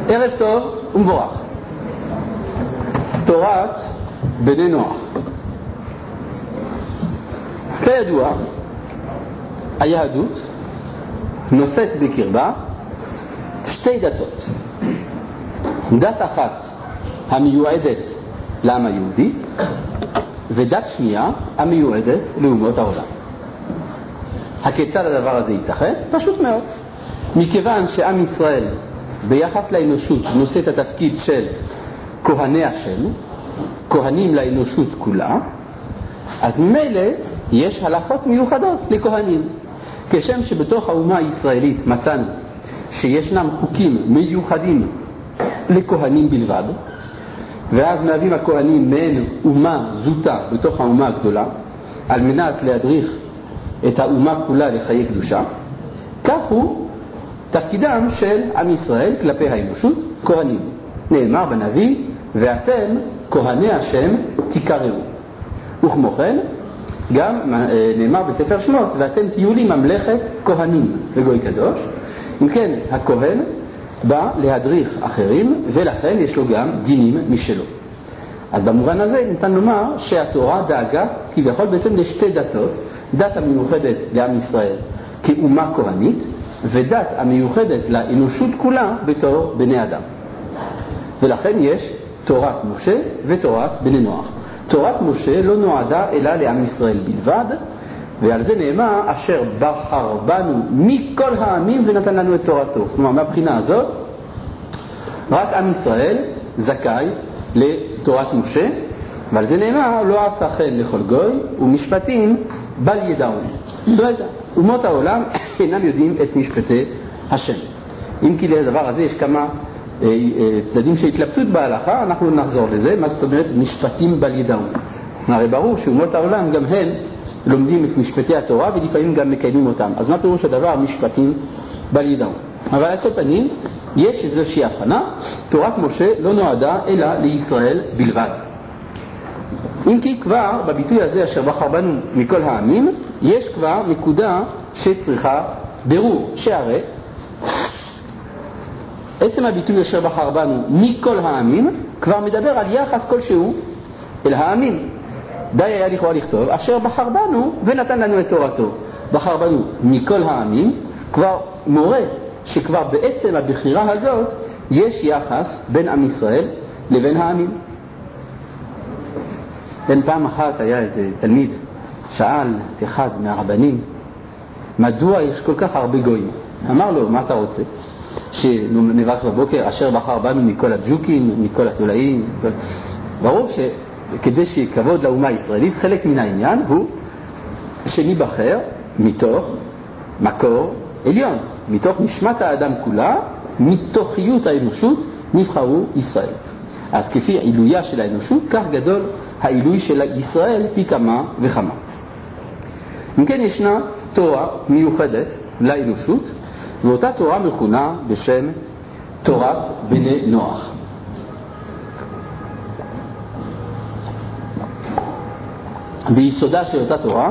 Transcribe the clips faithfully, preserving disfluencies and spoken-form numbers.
ערב טוב ומבורך. תורת בני נוח. כידוע, היהדות נושאת בקרבה שתי דתות. דת אחת המיועדת לעם היהודי, ודת שנייה המיועדת לאומות העולם. הכיצד הדבר הזה ייתכן? פשוט מאוד. מכיוון שעם ישראל ביחס לאנושות נושא את התפקיד של כהני השם, כהנים לאנושות כולה, אז ממילא יש הלכות מיוחדות לכהנים. כשם שבתוך האומה הישראלית מצאנו שישנם חוקים מיוחדים לכהנים בלבד, ואז מהווים הכהנים מעין אומה זוטה בתוך האומה הגדולה, על מנת להדריך את האומה כולה לחיי קדושה, כך הוא תפקידם של עם ישראל כלפי האנושות, כהנים. נאמר בנביא, ואתם כהני השם תקראו. וכמו כן, גם נאמר בספר שמות, ואתם תהיו לי ממלכת כהנים וגוי קדוש. אם כן, הכהן בא להדריך אחרים, ולכן יש לו גם דינים משלו. אז במובן הזה ניתן לומר שהתורה דאגה כביכול בעצם לשתי דתות, דת המיוחדת לעם ישראל כאומה כהנית, ודת המיוחדת לאנושות כולה בתור בני אדם. ולכן יש תורת משה ותורת בני נוח. תורת משה לא נועדה אלא לעם ישראל בלבד, ועל זה נאמר אשר בחר בנו מכל העמים ונתן לנו את תורתו. כלומר, מהבחינה הזאת רק עם ישראל זכאי לתורת משה, ועל זה נאמר לא עשה חן לכל גוי ומשפטים בל ידעון. זאת אומרת, אומות העולם אינם יודעים את משפטי השם. אם כי לדבר הזה יש כמה אה, אה, צדדים שהתלבטות בהלכה, אנחנו נחזור לזה. מה זאת אומרת משפטים בל ידעון? הרי ברור שאומות העולם גם הן לומדים את משפטי התורה ולפעמים גם מקיימים אותם. אז מה פירוש הדבר משפטים בל ידעון? אבל על כל פנים יש איזושהי הבחנה. תורת משה לא נועדה אלא לישראל בלבד. אם כי כבר בביטוי הזה אשר בחר בנו מכל העמים יש כבר נקודה שצריכה ברור, שהרי עצם הביטוי אשר בחר בנו מכל העמים כבר מדבר על יחס כלשהו אל העמים. די היה לכאורה לכתוב אשר בחר בנו ונתן לנו את תורתו. בחר בנו מכל העמים כבר מורה שכבר בעצם הבחירה הזאת יש יחס בין עם ישראל לבין העמים. בין פעם אחת היה איזה תלמיד שאל את אחד מהרבנים מדוע יש כל כך הרבה גויים. אמר לו, מה אתה רוצה? שנברך בבוקר אשר בחר בנו מכל הג'וקים, מכל התולעים. מכל... ברור שכדי שכבוד לאומה הישראלית חלק מן העניין הוא שנבחר מתוך מקור עליון, מתוך נשמת האדם כולה, מתוכיות האנושות נבחרו ישראל. אז כפי העילויה של האנושות, כך גדול העילוי של ישראל פי כמה וכמה. אם כן, ישנה תורה מיוחדת לאנושות, ואותה תורה מכונה בשם תורת בני נוח. ביסודה של אותה תורה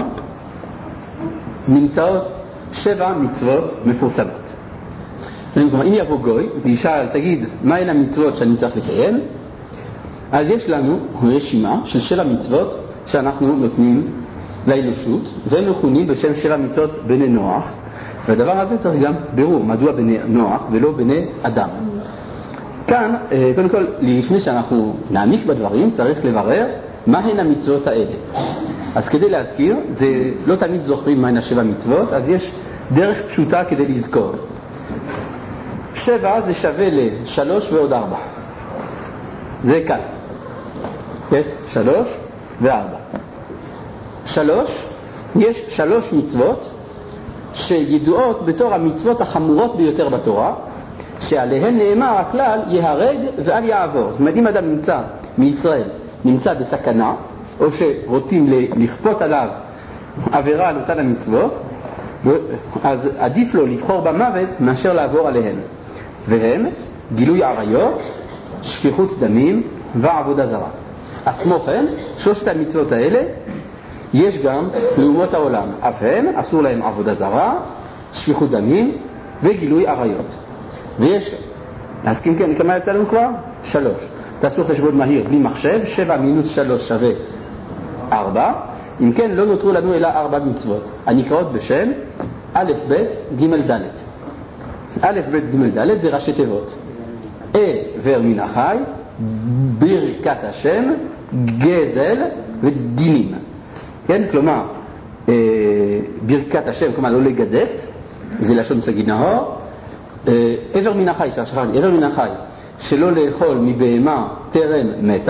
נמצאות שבע מצוות מפורסמות. כלומר, אם יבוא גוי וישאל, תגיד, מה הן המצוות שאני צריך לקיים? אז יש לנו רשימה של שבע מצוות שאנחנו נותנים לאנושות, והם מכונים בשם שבע מצוות בני נוח. והדבר הזה צריך גם ברור, מדוע בני נוח ולא בני אדם. כאן, קודם כל, לפני שאנחנו נעמיק בדברים, צריך לברר מה הן המצוות האלה. אז כדי להזכיר, זה לא תמיד זוכרים מה הן השבע מצוות, אז יש דרך פשוטה כדי לזכור. שבע זה שווה לשלוש ועוד ארבע. זה קל. כן? שלוש וארבע. שלוש, יש שלוש מצוות שידועות בתור המצוות החמורות ביותר בתורה, שעליהן נאמר הכלל יהרג ואל יעבור. זאת אומרת, אם אדם נמצא מישראל, נמצא בסכנה, או שרוצים לכפות עליו עבירה על אותן המצוות, אז עדיף לו לבחור במוות מאשר לעבור עליהן. והם גילוי עריות, שפיכות דמים ועבודה זרה. אז כמו כן, שלושת המצוות האלה יש גם לאומות העולם, אף הם אסור להם עבודה זרה, שפיכות דמים וגילוי עריות. ויש אז כן, כן, כמה יצא לנו כבר? שלוש. תעשו חשבון מהיר, בלי מחשב, שבע מינוס שלוש שווה ארבע. אם כן, לא נותרו לנו אלא ארבע מצוות. הנקראות בשם א', ב', ג', ד'. א', ב', ג', ד' זה ראשי תיבות. עבר מן החי, ברכת השם, גזל ודינים. כן, כלומר, ברכת השם, כלומר לא לגדף, זה לשון סגי נהור. עבר מן החי, שכחתי, עבר מן החי, שלא לאכול מבהמה טרם מתה.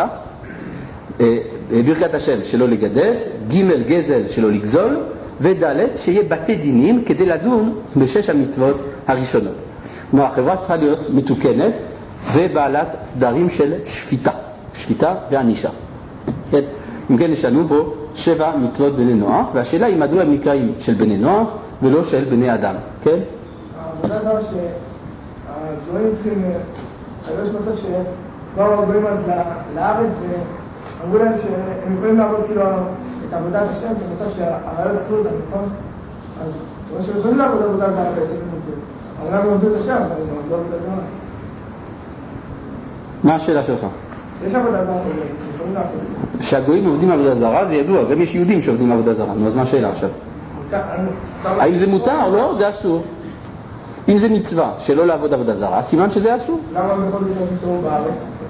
ברכת השם, שלא לגדף. ג', גזל, שלא לגזול. וד', שיהיה בתי דינים כדי לדון בשש המצוות הראשונות. כלומר, החברה צריכה להיות מתוקנת ובעלת סדרים של שפיטה, שפיטה וענישה. כן? אם כן, יש לנו פה שבע מצוות בני נוח, והשאלה היא מדוע הם נקראים של בני נוח ולא של בני אדם. כן? העבודה דבר שהגזורים צריכים, יש מצב שבאו הרבה מאוד לארץ ואמרו להם שהם יכולים לעבוד כאילו את עבודת השם, במצב שהרעיון אכלו אותם, נכון? אז כמו שהם יכולים לעבוד עבודת השם, אבל למה עובדו את השם, אבל הם לא עובדו את השם. מה השאלה שלך? יש עבודה זרה, יכולים לעבוד. שהגויים עובדים עבודה זרה זה ידוע, גם יש יהודים שעובדים עבודה זרה. נו, אז מה השאלה עכשיו? האם זה מותר או לא? זה אסור. אם זה מצווה שלא לעבוד עבודה זרה, סימן שזה אסור. למה הם יכולים לעבוד בארץ?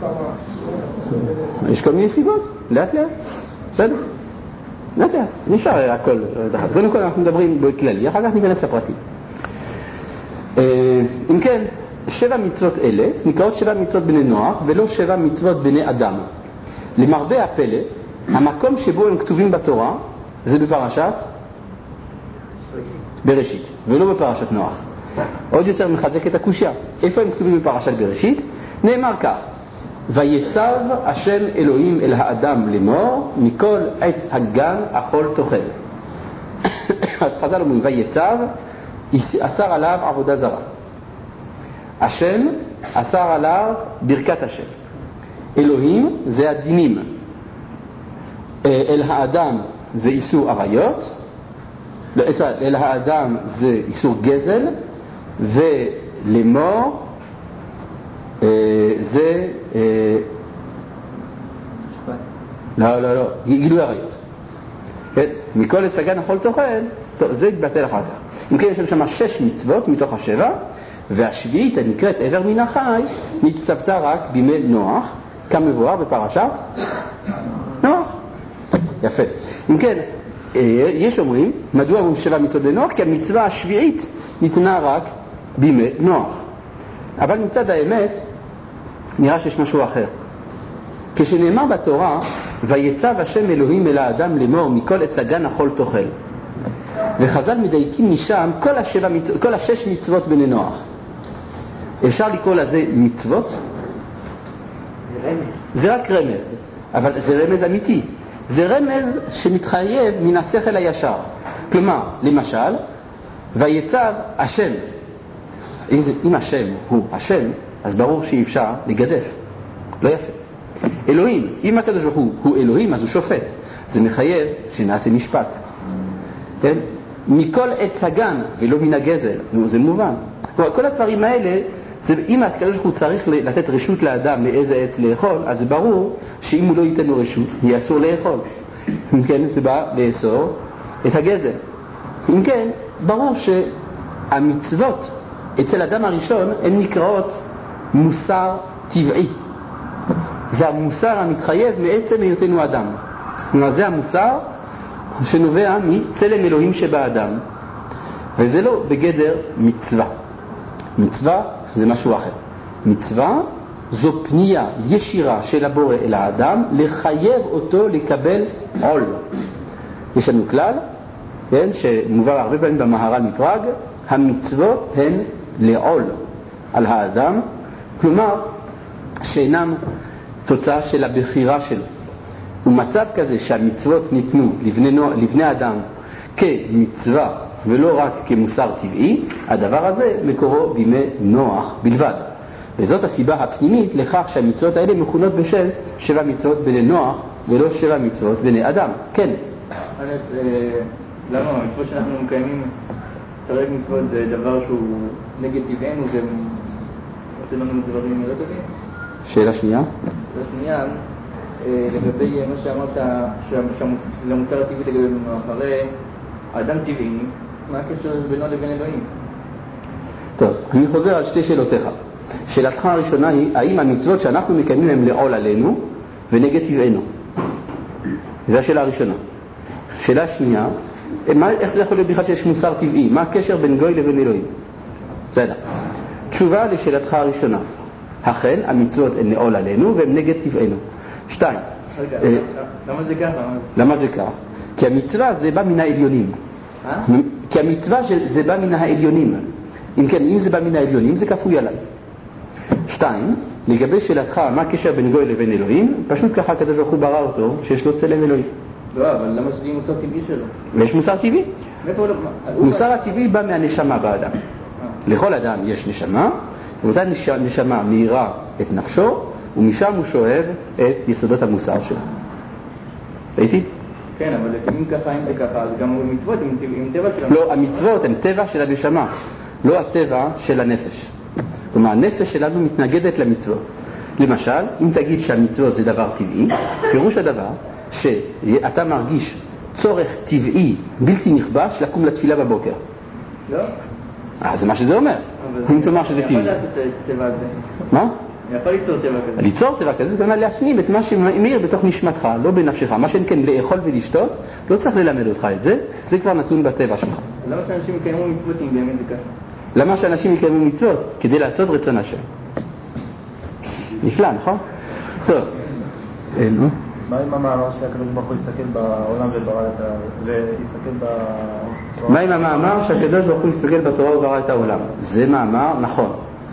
יש כל מיני סיבות, לאט לאט. בסדר? לאט לאט, נשאר הכל. קודם כל אנחנו מדברים בכללי, אחר כך ניכנס לפרטים. אם כן, שבע מצוות אלה נקראות שבע מצוות בני נוח ולא שבע מצוות בני אדם. למרבה הפלא, המקום שבו הם כתובים בתורה זה בפרשת בראשית ולא בפרשת נוח. עוד יותר מחזק את הקושיה. איפה הם כתובים בפרשת בראשית? נאמר כך: ויצב השם אלוהים אל האדם לאמור מכל עץ הגן אכול תאכל. אז חז"ל אומרים ויצב, אסר עליו עבודה זרה. השם אסר עליו ברכת השם. אלוהים זה הדינים. אל האדם זה איסור עריות. אל האדם זה איסור גזל. ולמור זה לא לא לא גילוי עריות. מכל עץ הגן אכול תאכל. טוב, זה יתבטל אחר כך. אם כן, יש שם שש מצוות מתוך השבע, והשביעית הנקראת עבר מן החי נצטוותה רק בימי נוח, כמבואר בפרשת נוח. יפה. אם כן, יש אומרים, מדוע אומרים שבע מצוות בנוח? כי המצווה השביעית ניתנה רק בימי נוח. אבל מצד האמת נראה שיש משהו אחר. כשנאמר בתורה ויצב השם אלוהים אל האדם לאמור מכל עץ הגן אכול תאכל, וחז"ל מדייקים משם כל, השבע, כל השש מצוות בני נוח, אפשר לקרוא לזה מצוות? זה רק רמז, אבל זה רמז אמיתי. זה רמז שמתחייב מן השכל הישר. כלומר, למשל, ויצב השם. אם השם הוא השם, אז ברור שאי אפשר לגדף. לא יפה. אלוהים, אם הקדוש ברוך הוא הוא אלוהים, אז הוא שופט. זה מחייב שנעשה משפט. כן? מכל עץ הגן ולא מן הגזל. זה מובן. כל הדברים האלה, זה, אם הקדוש ברוך הוא צריך לתת רשות לאדם מאיזה עץ לאכול, אז זה ברור שאם הוא לא ייתן לו רשות, יהיה אסור לאכול. אם כן, זה בא לאסור את הגזל. אם כן, ברור שהמצוות אצל אדם הראשון הן נקראות מוסר טבעי. זה המוסר המתחייב מעצם היותנו אדם. כלומר, זה המוסר שנובע מצלם אלוהים שבאדם. וזה לא בגדר מצווה. מצווה זה משהו אחר. מצווה זו פנייה ישירה של הבורא אל האדם לחייב אותו לקבל עול. יש לנו כלל, כן, שמובא הרבה פעמים במהר"ל מפראג, המצוות הן לעול על האדם, כלומר שאינם תוצאה של הבחירה שלו. ומצב כזה שהמצוות ניתנו לבני, לבני אדם כמצווה ולא רק כמוסר טבעי, הדבר הזה מקורו בימי נוח בלבד. וזאת הסיבה הפנימית לכך שהמצוות האלה מכונות בשם שבע מצוות בני נוח ולא שבע מצוות בני אדם. כן. אז למה המצוות שאנחנו מקיימים, תרג מצוות זה דבר שהוא נגד טבענו עושה לנו דברים לא טובים? שאלה שנייה? שאלה שנייה, לגבי מה שאמרת, שהמוצר הטבעי לגבי אחרי האדם טבעי, מה הקשר בינו לבין אלוהים? טוב, אני חוזר על שתי שאלותיך. שאלתך הראשונה היא, האם המצוות שאנחנו מקיימים הם לעול עלינו ונגד טבענו? זו השאלה הראשונה. שאלה שנייה, מה, איך זה יכול להיות בכלל שיש מוסר טבעי? מה הקשר בין גוי לבין אלוהים? בסדר. תשובה לשאלתך הראשונה. אכן, המצוות הן לעול עלינו והן נגד טבענו. שתיים. רגע, למה זה ככה? למה זה ככה? כי המצווה זה בא מן העליונים. אה? כי המצווה זה בא מן העליונים. אם כן, אם זה בא מן העליונים, זה כפוי עליי. שתיים, לגבי שאלתך, מה הקשר בין גוי לבין אלוהים? פשוט ככה הקדוש ברוך הוא ברא אותו, שיש לו צלם אלוהים. לא, אבל למה שזה יהיה מוסר טבעי שלו? ויש מוסר טבעי. מאיפה לא? מוסר הטבעי בא מהנשמה באדם. לכל אדם יש נשמה, ואותה נשמה מאירה את נפשו, ומשם הוא שואב את יסודות המוסר שלו. ראיתי? כן, אבל אם ככה, אם זה ככה, אז גם מצוות עם טבע שלנו. לא, המצוות הן טבע של הנשמה, לא הטבע של הנפש. כלומר, הנפש שלנו מתנגדת למצוות. למשל, אם תגיד שהמצוות זה דבר טבעי, פירוש הדבר שאתה מרגיש צורך טבעי בלתי נכבש לקום לתפילה בבוקר. לא? אז זה מה שזה אומר. אם תאמר שזה טבעי. אני יכול לעשות טבע הזה. מה? אני יכול ליצור טבע כזה. ליצור טבע כזה זה גם להפנים את מה שמאיר בתוך נשמתך, לא בנפשך. מה שאין כן לאכול ולשתות, לא צריך ללמד אותך את זה, זה כבר נתון בטבע שלך. למה שאנשים יקיימו מצוות אם באמת זה ככה? למה שאנשים יקיימו מצוות? כדי לעשות רצון השם. נפלא, נכון? טוב. נו. מה עם המאמר שהקדוש ברוך הוא יסתכל בעולם וברא את ה... ויסתכל בתורה? מה עם המאמר שהקדוש ברוך הוא יסתכל בתורה וברא את העולם? זה מאמר נכון.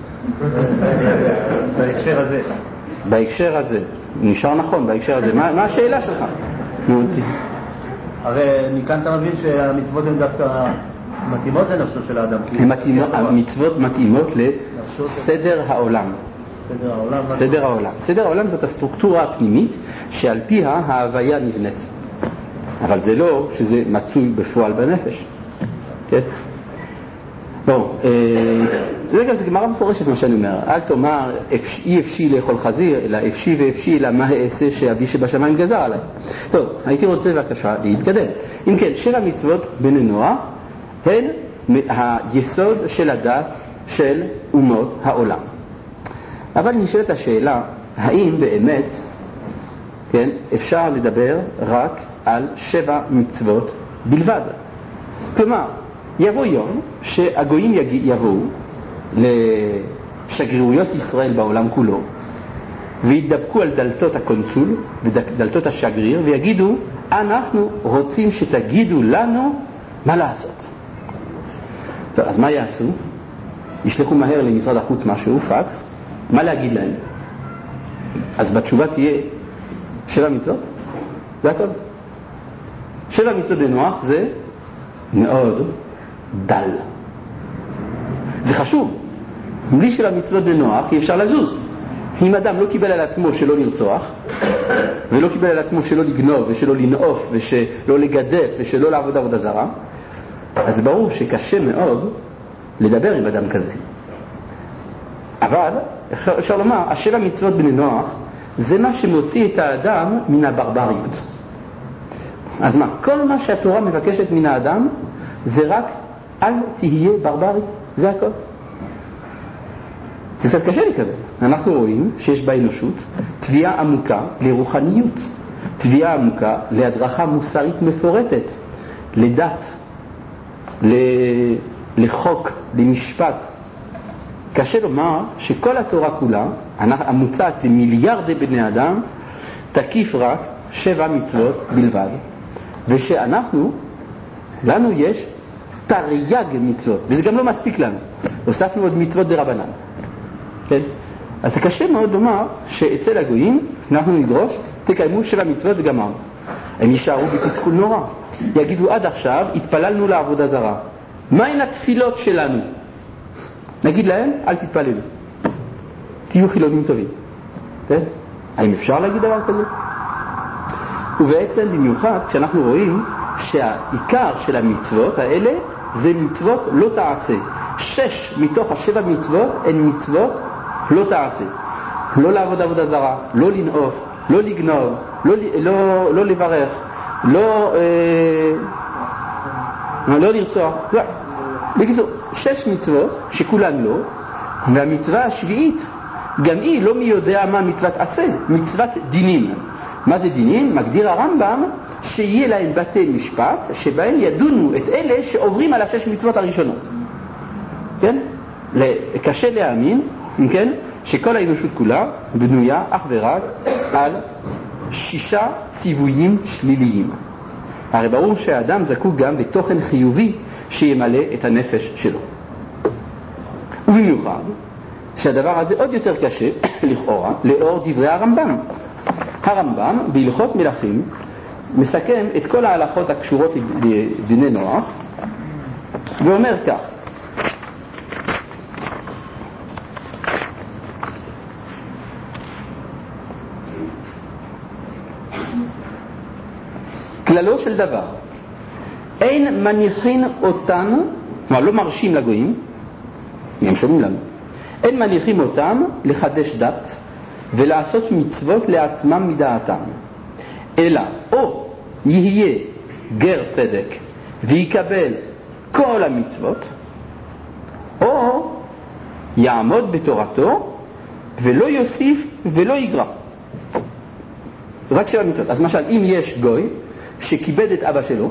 בהקשר הזה. בהקשר הזה. נשאר נכון בהקשר הזה. מה השאלה שלך? הרי מכאן אתה מבין שהמצוות הן דווקא מתאימות לנפשו של האדם. המצוות מתאימות לסדר העולם. סדר העולם. סדר העולם. סדר העולם זאת הסטרוקטורה הפנימית שעל פיה ההוויה נבנית. אבל זה לא שזה מצוי בפועל בנפש. כן? בואו, זה גם זה גמרא מפורשת מה שאני אומר. אל תאמר אי אפשי לאכול חזיר, אלא אפשי ואפשי, אלא מה אעשה שאבי שבשמיים גזר עליי. טוב, הייתי רוצה בבקשה להתקדם. אם כן, שבע מצוות בני נוח הן היסוד של הדת של אומות העולם. אבל נשאלת השאלה, האם באמת, כן, אפשר לדבר רק על שבע מצוות בלבד? כלומר, יבוא יום שהגויים יבואו לשגרירויות ישראל בעולם כולו וידבקו על דלתות הקונסול ודלתות השגריר ויגידו, אנחנו רוצים שתגידו לנו מה לעשות. טוב, אז מה יעשו? ישלחו מהר למשרד החוץ משהו, פקס, מה להגיד להם? אז בתשובה תהיה שבע מצוות, זה הכל. שבע מצוות בנוח זה מאוד דל. זה חשוב. בלי שבע מצוות בנוח אי אפשר לזוז. אם אדם לא קיבל על עצמו שלא לרצוח, ולא קיבל על עצמו שלא לגנוב ושלא לנעוף ושלא לגדף ושלא לעבוד עבודה זרה, אז ברור שקשה מאוד לדבר עם אדם כזה. אבל אפשר לומר, השבע מצוות בני נוח זה מה שמוציא את האדם מן הברבריות. אז מה? כל מה שהתורה מבקשת מן האדם זה רק אל תהיה ברברי, זה הכל. זה קצת קשה לקבל. אנחנו רואים שיש באנושות תביעה עמוקה לרוחניות, תביעה עמוקה להדרכה מוסרית מפורטת, לדת, לחוק, למשפט. קשה לומר שכל התורה כולה, המוצעת למיליארדי בני אדם, תקיף רק שבע מצוות בלבד. ושאנחנו, לנו יש תרי"ג מצוות, וזה גם לא מספיק לנו. הוספנו עוד מצוות דרבנן. כן? אז זה קשה מאוד לומר שאצל הגויים אנחנו נדרוש, תקיימו שבע מצוות וגמרנו. הם יישארו בתסכול נורא. יגידו עד עכשיו, התפללנו לעבודה זרה. מהן התפילות שלנו? נגיד להם, אל תתפללו. תהיו חילונים טובים. כן? האם אפשר להגיד דבר כזה? ובעצם במיוחד כשאנחנו רואים שהעיקר של המצוות האלה זה מצוות לא תעשה. שש מתוך השבע מצוות הן מצוות לא תעשה, לא לעבוד עבודה זרה, לא לנאוף, לא לגנוב, לא, לא, לא לברך, לא, אה, לא לרצוח. לא. בקיצור, שש מצוות שכולן לא, והמצווה השביעית גם היא לא מי יודע מה מצוות עשה, מצוות דינים. מה זה דינים? מגדיר הרמב"ם שיהיה להם בתי משפט שבהם ידונו את אלה שעוברים על השש מצוות הראשונות. כן? קשה להאמין, כן? שכל האנושות כולה בנויה אך ורק על שישה ציוויים שליליים. הרי ברור שהאדם זקוק גם לתוכן חיובי שימלא את הנפש שלו. ובמיוחד שהדבר הזה עוד יותר קשה לכאורה לאור דברי הרמב"ם. הרמב"ם בהלכות מלכים מסכם את כל ההלכות הקשורות לדיני נוח ואומר כך: כללו של דבר, אין מניחין אותן, כלומר לא מרשים לגויים, הם שומעים לנו, אין מניחים אותם לחדש דת ולעשות מצוות לעצמם מדעתם, אלא או יהיה גר צדק ויקבל כל המצוות, או יעמוד בתורתו ולא יוסיף ולא יגרע. רק שבע מצוות. אז למשל, אם יש גוי שכיבד את אבא שלו,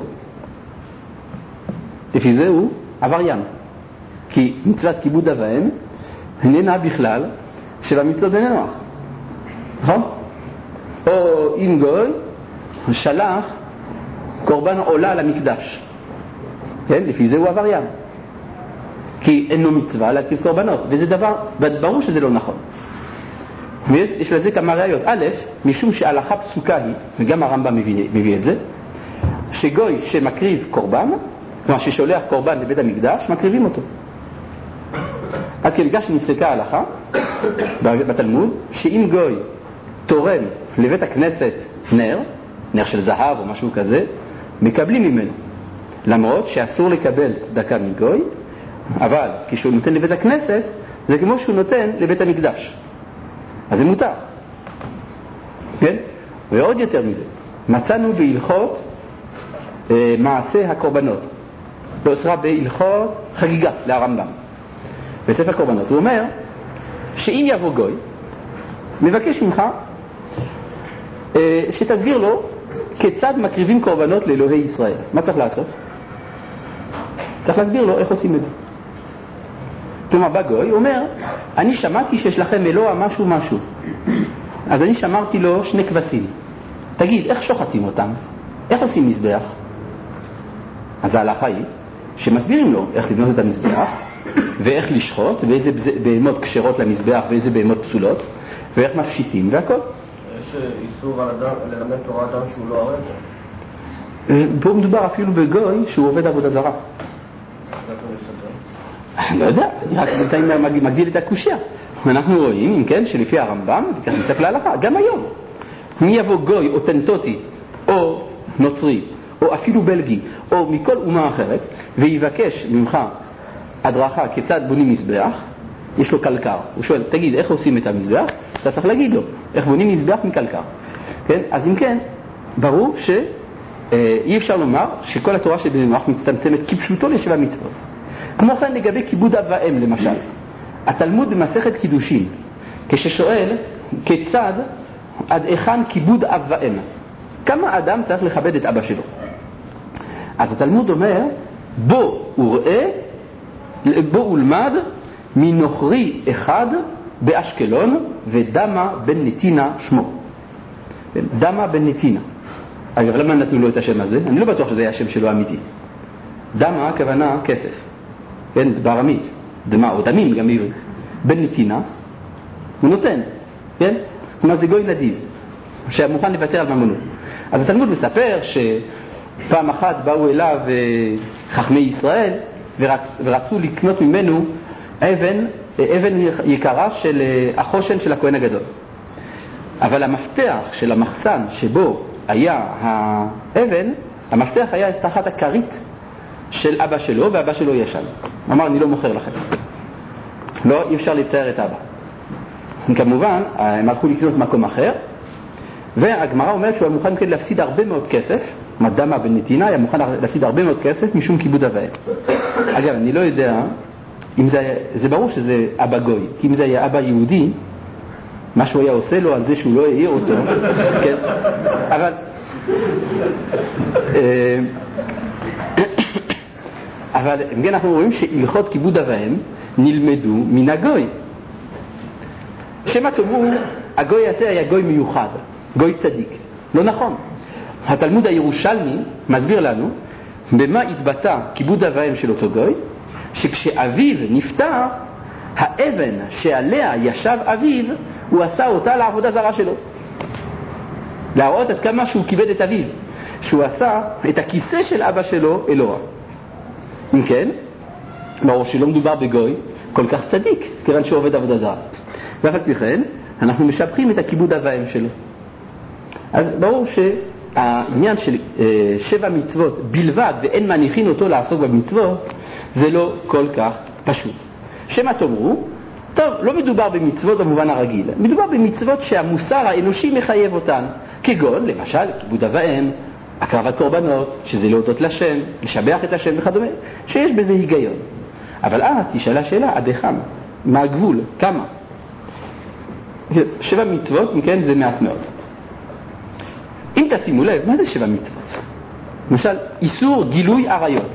לפי זה הוא עבריין, כי מצוות כיבוד אב ואם איננה בכלל שבע מצוות בני נוח. נכון? או אם גוי שלח קורבן עולה למקדש, כן? לפי זה הוא עבריין, כי אין לו מצווה להקריב קורבנות, וזה דבר, ברור שזה לא נכון. ויש לזה כמה ראיות. א', משום שההלכה פסוקה היא, וגם הרמב"ם מביא, מביא את זה, שגוי שמקריב קורבן, כלומר ששולח קורבן לבית המקדש, מקריבים אותו. עד כדי כך שנפסקה ההלכה בתלמוד, שאם גוי תורם לבית הכנסת נר, נר של זהב או משהו כזה, מקבלים ממנו. למרות שאסור לקבל צדקה מגוי, אבל כשהוא נותן לבית הכנסת, זה כמו שהוא נותן לבית המקדש. אז זה מותר. כן? ועוד יותר מזה, מצאנו בהלכות אה, מעשה הקורבנות. באוסרה בהלכות חגיגה לרמב"ם. בספר קורבנות. הוא אומר שאם יבוא גוי, מבקש ממך אה, שתסביר לו כיצד מקריבים קורבנות לאלוהי ישראל. מה צריך לעשות? צריך להסביר לו איך עושים את זה. כלומר, בגוי הוא אומר, אני שמעתי שיש לכם אלוה משהו משהו. אז אני שמרתי לו שני כבשים. תגיד, איך שוחטים אותם? איך עושים מזבח? אז ההלכה היא שמסבירים לו איך לבנות את המזבח, ואיך לשחוט, ואיזה בהמות כשרות למזבח, ואיזה בהמות פסולות, ואיך מפשיטים, והכל. יש איסור על אדם, ללמד תורה אדם שהוא לא ערב? פה מדובר אפילו בגוי שהוא עובד עבודה זרה. אני לא יודע, אני רק בינתיים מגדיל את הקושיה. אנחנו רואים, אם כן, שלפי הרמב"ם, וכך נצטרך להלכה, גם היום, מי יבוא גוי או טנטוטי, או נוצרי, או אפילו בלגי, או מכל אומה אחרת, ויבקש ממך הדרכה כיצד בונים מזבח, יש לו קלקר. הוא שואל, תגיד, איך עושים את המזבח? אתה צריך להגיד לו, איך בונים מזבח מקלקר. כן? אז אם כן, ברור שאי אפשר לומר שכל התורה של בני נוח מצטמצמת כפשוטו לשבע מצוות. כמו כן לגבי כיבוד אב ואם למשל, התלמוד במסכת קידושין, כששואל כיצד עד היכן כיבוד אב ואם, כמה אדם צריך לכבד את אבא שלו? אז התלמוד אומר, בוא וראה, בוא ולמד מנוכרי אחד באשקלון ודמה בן נתינה שמו. דמה בן נתינה. אגב, למה נתנו לו את השם הזה? אני לא בטוח שזה היה השם שלו אמיתי. דמה הכוונה כסף, כן, בארמית, דמה או דמים גם בעברית. בן נתינה הוא נותן, כן? כלומר זה גוי נדיב שמוכן לוותר על ממונו. אז התלמוד מספר שפעם אחת באו אליו חכמי ישראל ורצ... ורצו לקנות ממנו אבן, אבן יקרה של החושן של הכהן הגדול. אבל המפתח של המחסן שבו היה האבן, המפתח היה תחת הכרית של אבא שלו, ואבא שלו ישן. הוא אמר, אני לא מוכר לכם. לא, אי אפשר לצייר את אבא. כמובן, הם הלכו לקנות מקום אחר, והגמרא אומרת שהוא היה מוכן כן להפסיד הרבה מאוד כסף, מדמה בן נתינה היה מוכן להפסיד הרבה מאוד כסף משום כיבוד אב ואם. אגב, אני לא יודע, אם זה, זה ברור שזה אבא גוי, כי אם זה היה אבא יהודי, מה שהוא היה עושה לו על זה שהוא לא העיר אותו, כן? אבל אבל אם כן אנחנו רואים שהלכות כיבוד אב ואם נלמדו מן הגוי. שמא תאמרו, הגוי הזה היה גוי מיוחד, גוי צדיק. לא נכון. התלמוד הירושלמי מסביר לנו במה התבטא כיבוד אב ואם של אותו גוי, שכשאביו נפטר, האבן שעליה ישב אביו, הוא עשה אותה לעבודה זרה שלו. להראות עד כמה שהוא כיבד את אביו, שהוא עשה את הכיסא של אבא שלו אלוה. אם כן, ברור שלא מדובר בגוי כל כך צדיק, כיוון שהוא עובד עבודה זרה. ואף על פי כן, אנחנו משבחים את הכיבוד אב ואם שלו. אז ברור שהעניין של שבע מצוות בלבד ואין מניחין אותו לעסוק במצוות, זה לא כל כך פשוט. שמא תאמרו, טוב, לא מדובר במצוות במובן הרגיל, מדובר במצוות שהמוסר האנושי מחייב אותן, כגון, למשל, כיבוד אב ואם, הקרבת קורבנות, שזה להודות לשם, לשבח את השם וכדומה, שיש בזה היגיון. אבל אז תשאלה השאלה, עד היכן? מה הגבול? כמה? שבע מצוות, אם כן, זה מעט מאוד. אם תשימו לב, מה זה שבע מצוות? למשל, איסור גילוי עריות.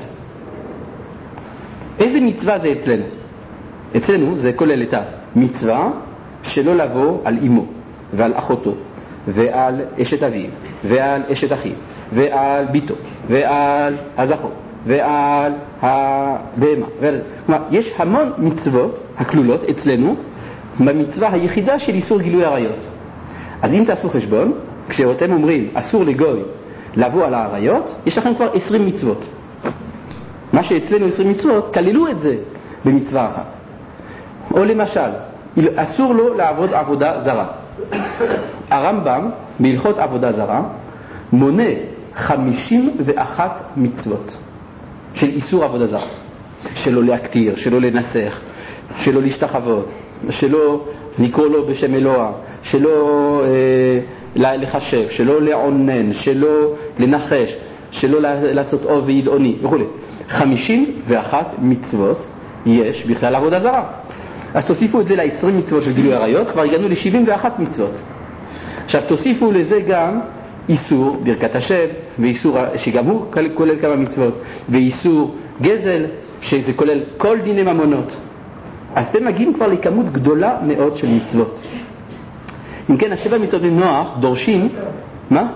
איזה מצווה זה אצלנו? אצלנו זה כולל את המצווה שלא לבוא על אמו ועל אחותו ועל אשת אביו ועל אשת אחיו ועל ביתו ועל הזכור ועל הבהמה. כלומר, יש המון מצוות הכלולות אצלנו במצווה היחידה של איסור גילוי עריות. אז אם תעשו חשבון, כשאתם אומרים אסור לגוי לבוא על העריות, יש לכם כבר עשרים מצוות. מה שאצלנו עשרים מצוות, כללו את זה במצווה אחת. או למשל, אסור לו לעבוד עבודה זרה. הרמב"ם בהלכות עבודה זרה מונה חמישים ואחת מצוות של איסור עבודה זרה. שלא להקטיר, שלא לנסח, שלא להשתחוות, שלא לקרוא לו בשם אלוה, שלא אה, לחשב, שלא לעונן, שלא לנחש, שלא לעשות אוב וידעוני וכו'. חמישים ואחת מצוות יש בכלל עבודה זרה. אז תוסיפו את זה ל-עשרים מצוות של גילוי עריות, כבר הגענו ל-שבעים ואחת מצוות. עכשיו תוסיפו לזה גם איסור ברכת השם, ואיסור שגם הוא כולל כמה מצוות, ואיסור גזל שזה כולל כל דיני ממונות. אז אתם מגיעים כבר לכמות גדולה מאוד של מצוות. אם כן, השבע מצוות בנוח דורשים, מה?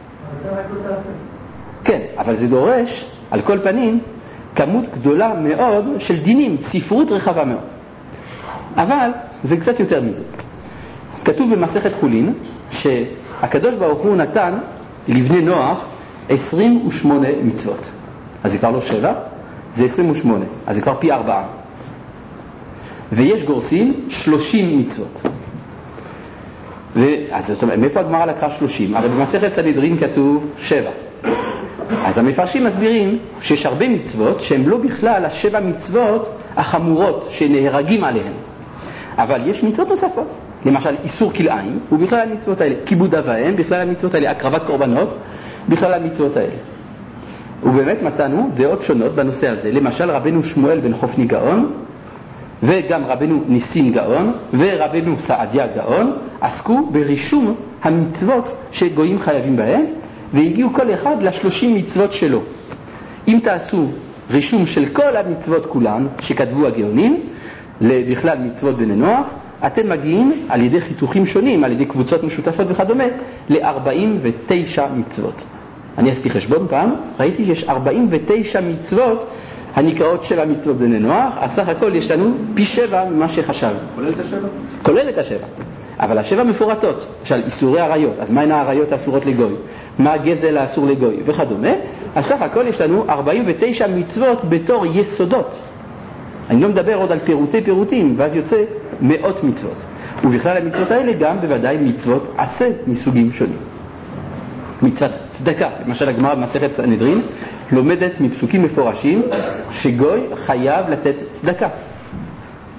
כן, אבל זה דורש על כל פנים כמות גדולה מאוד של דינים, ספרות רחבה מאוד. אבל זה קצת יותר מזה. כתוב במסכת חולין שהקדוש ברוך הוא נתן לבני נוח עשרים ושמונה מצוות. אז זה כבר לא שבע, זה עשרים ושמונה, אז זה כבר פי ארבעה. ויש גורסים שלושים מצוות. אז זאת אומרת, מאיפה הגמרא לקחה שלושים? הרי במסכת סנהדרין כתוב שבע. אז המפרשים מסבירים שיש הרבה מצוות שהן לא בכלל השבע מצוות החמורות שנהרגים עליהן. אבל יש מצוות נוספות. למשל, איסור כלאיים הוא בכלל המצוות האלה. כיבוד אב ואם בכלל המצוות האלה. הקרבת קורבנות בכלל המצוות האלה. ובאמת מצאנו דעות שונות בנושא הזה. למשל, רבנו שמואל בן חופני גאון, וגם רבנו ניסים גאון, ורבנו סעדיה גאון, עסקו ברישום המצוות שגויים חייבים בהם, והגיעו כל אחד לשלושים מצוות שלו. אם תעשו רישום של כל המצוות כולן שכתבו הגאונים, בכלל מצוות בני נוח, אתם מגיעים על ידי חיתוכים שונים, על ידי קבוצות משותפות וכדומה, ל-ארבעים ותשע מצוות. אני עשיתי חשבון פעם, ראיתי שיש ארבעים ותשע מצוות הנקראות שבע מצוות בני נוח, אז סך הכל יש לנו פי שבע ממה שחשב. כולל את השבע? כולל את השבע. אבל השבע מפורטות, למשל איסורי עריות, אז מהן העריות האסורות לגוי? מה הגזל האסור לגוי? וכדומה. אז סך הכל יש לנו ארבעים ותשע מצוות בתור יסודות. אני לא מדבר עוד על פירוטי פירוטים, ואז יוצא מאות מצוות. ובכלל המצוות האלה גם בוודאי מצוות עשה מסוגים שונים. מצוות צדקה, למשל הגמרא במסכת סנהדרין לומדת מפסוקים מפורשים שגוי חייב לתת צדקה.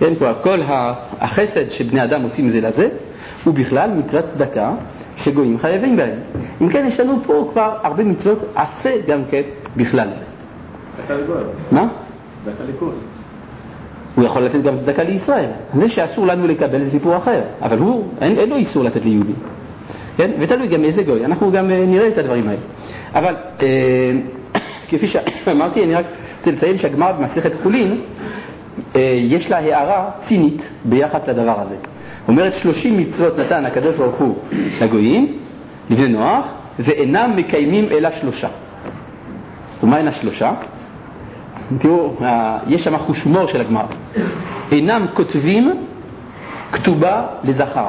כן, כלומר, כל החסד שבני אדם עושים זה לזה, הוא בכלל מצוות צדקה שגויים חייבים בהם. אם כן, יש לנו פה כבר הרבה מצוות עשה גם כן בכלל זה. צדקה לגוי. מה? צדקה לגוי. הוא יכול לתת גם צדקה לישראל. זה שאסור לנו לקבל זה סיפור אחר, אבל הוא, אין, אין לו איסור לתת ליהודי. כן? ותלוי גם איזה גוי, אנחנו גם נראה את הדברים האלה. אבל אה, כפי שאמרתי, אני רק רוצה לציין שהגמרא במסכת חולין, אה, יש לה הערה צינית ביחס לדבר הזה. אומרת שלושים מצוות נתן הקדוש ברוך הוא לגויים, לבני נוח, ואינם מקיימים אלא שלושה. ומה הן השלושה? תראו, יש שם חוש הומור של הגמרא. אינם כותבים כתובה לזכר,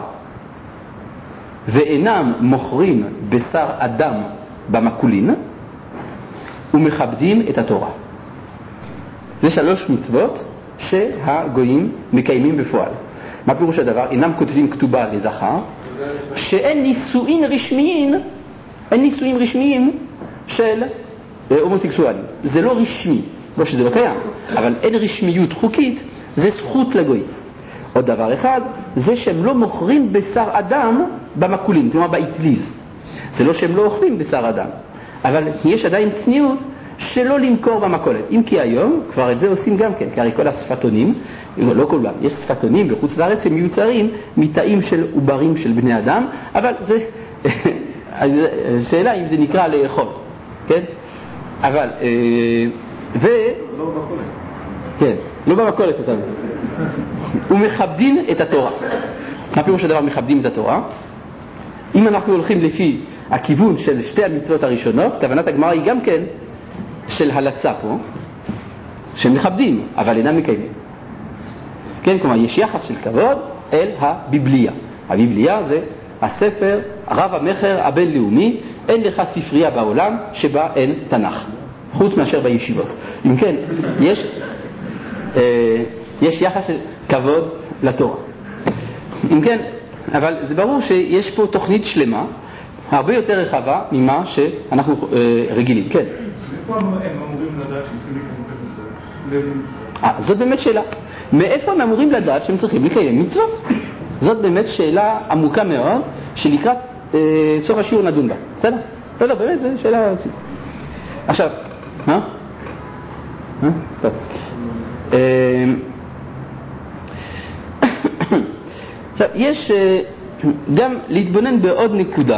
ואינם מוכרים בשר אדם במקולין, ומכבדים את התורה. זה שלוש מצוות שהגויים מקיימים בפועל. מה פירוש הדבר? אינם כותבים כתובה לזכר, שאין נישואין רשמיים, אין נישואין רשמיים של הומוסקסואלים. זה לא רשמי, לא שזה לא קיים, אבל אין רשמיות חוקית, זה זכות לגויים. עוד דבר אחד, זה שהם לא מוכרים בשר אדם במקולין, כלומר באטליז. זה לא שהם לא אוכלים בשר אדם, אבל יש עדיין צניעות שלא למכור במכולת. אם כי היום כבר את זה עושים גם כן, כי הרי כל השפתונים, לא כולם, יש שפתונים בחוץ לארץ שמיוצרים מתאים של עוברים של בני אדם, אבל זה שאלה אם זה נקרא לאכול, כן? אבל ו לא במכולת. כן, לא במכולת אותנו. ומכבדים את התורה. מה פירוש הדבר מכבדים את התורה? אם אנחנו הולכים לפי הכיוון של שתי המצוות הראשונות, כוונת הגמרא היא גם כן של הלצה פה, שמכבדים, אבל אינם מקיימים. כן, כלומר, יש יחס של כבוד אל הביבליה. הביבליה זה הספר רב המחר הבינלאומי, אין לך ספרייה בעולם שבה אין תנ"ך, חוץ מאשר בישיבות. אם כן, יש, אה, יש יחס של כבוד לתורה. אם כן, אבל זה ברור שיש פה תוכנית שלמה, הרבה יותר רחבה ממה שאנחנו אה, רגילים. כן. מאיפה הם אמורים לדעת שהם צריכים לקיים מצוות? זאת באמת שאלה. מאיפה הם אמורים לדעת שהם צריכים לקיים מצוות? זאת באמת שאלה עמוקה מאוד, שלקראת אה, סוף השיעור נדון בה. בסדר? לא, לא, באמת, זו שאלה... עכשיו, מה? מה? טוב. אה, עכשיו, יש אה, גם להתבונן בעוד נקודה,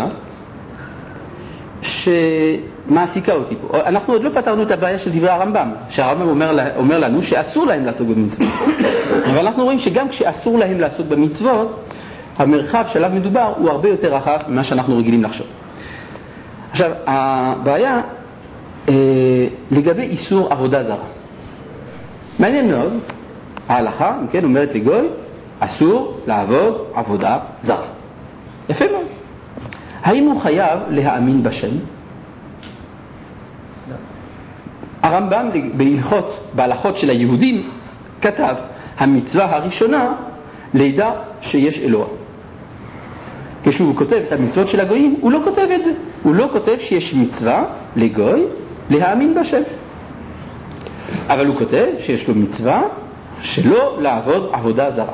שמעסיקה אותי פה. אנחנו עוד לא פתרנו את הבעיה של דברי הרמב"ם, שהרמב"ם אומר, אומר לנו שאסור להם לעסוק במצוות. אבל אנחנו רואים שגם כשאסור להם לעסוק במצוות, המרחב שעליו מדובר הוא הרבה יותר רחב ממה שאנחנו רגילים לחשוב. עכשיו, הבעיה אה, לגבי איסור עבודה זרה. מעניין מאוד, ההלכה, כן, אומרת לגוי, אסור לעבוד עבודה זרה. יפה מאוד. האם הוא חייב להאמין בשם? הרמב"ם בהלכות, בהלכות של היהודים כתב, המצווה הראשונה לידע שיש אלוה. כשהוא כותב את המצוות של הגויים, הוא לא כותב את זה. הוא לא כותב שיש מצווה לגוי להאמין בשם. אבל הוא כותב שיש לו מצווה שלא לעבוד עבודה זרה.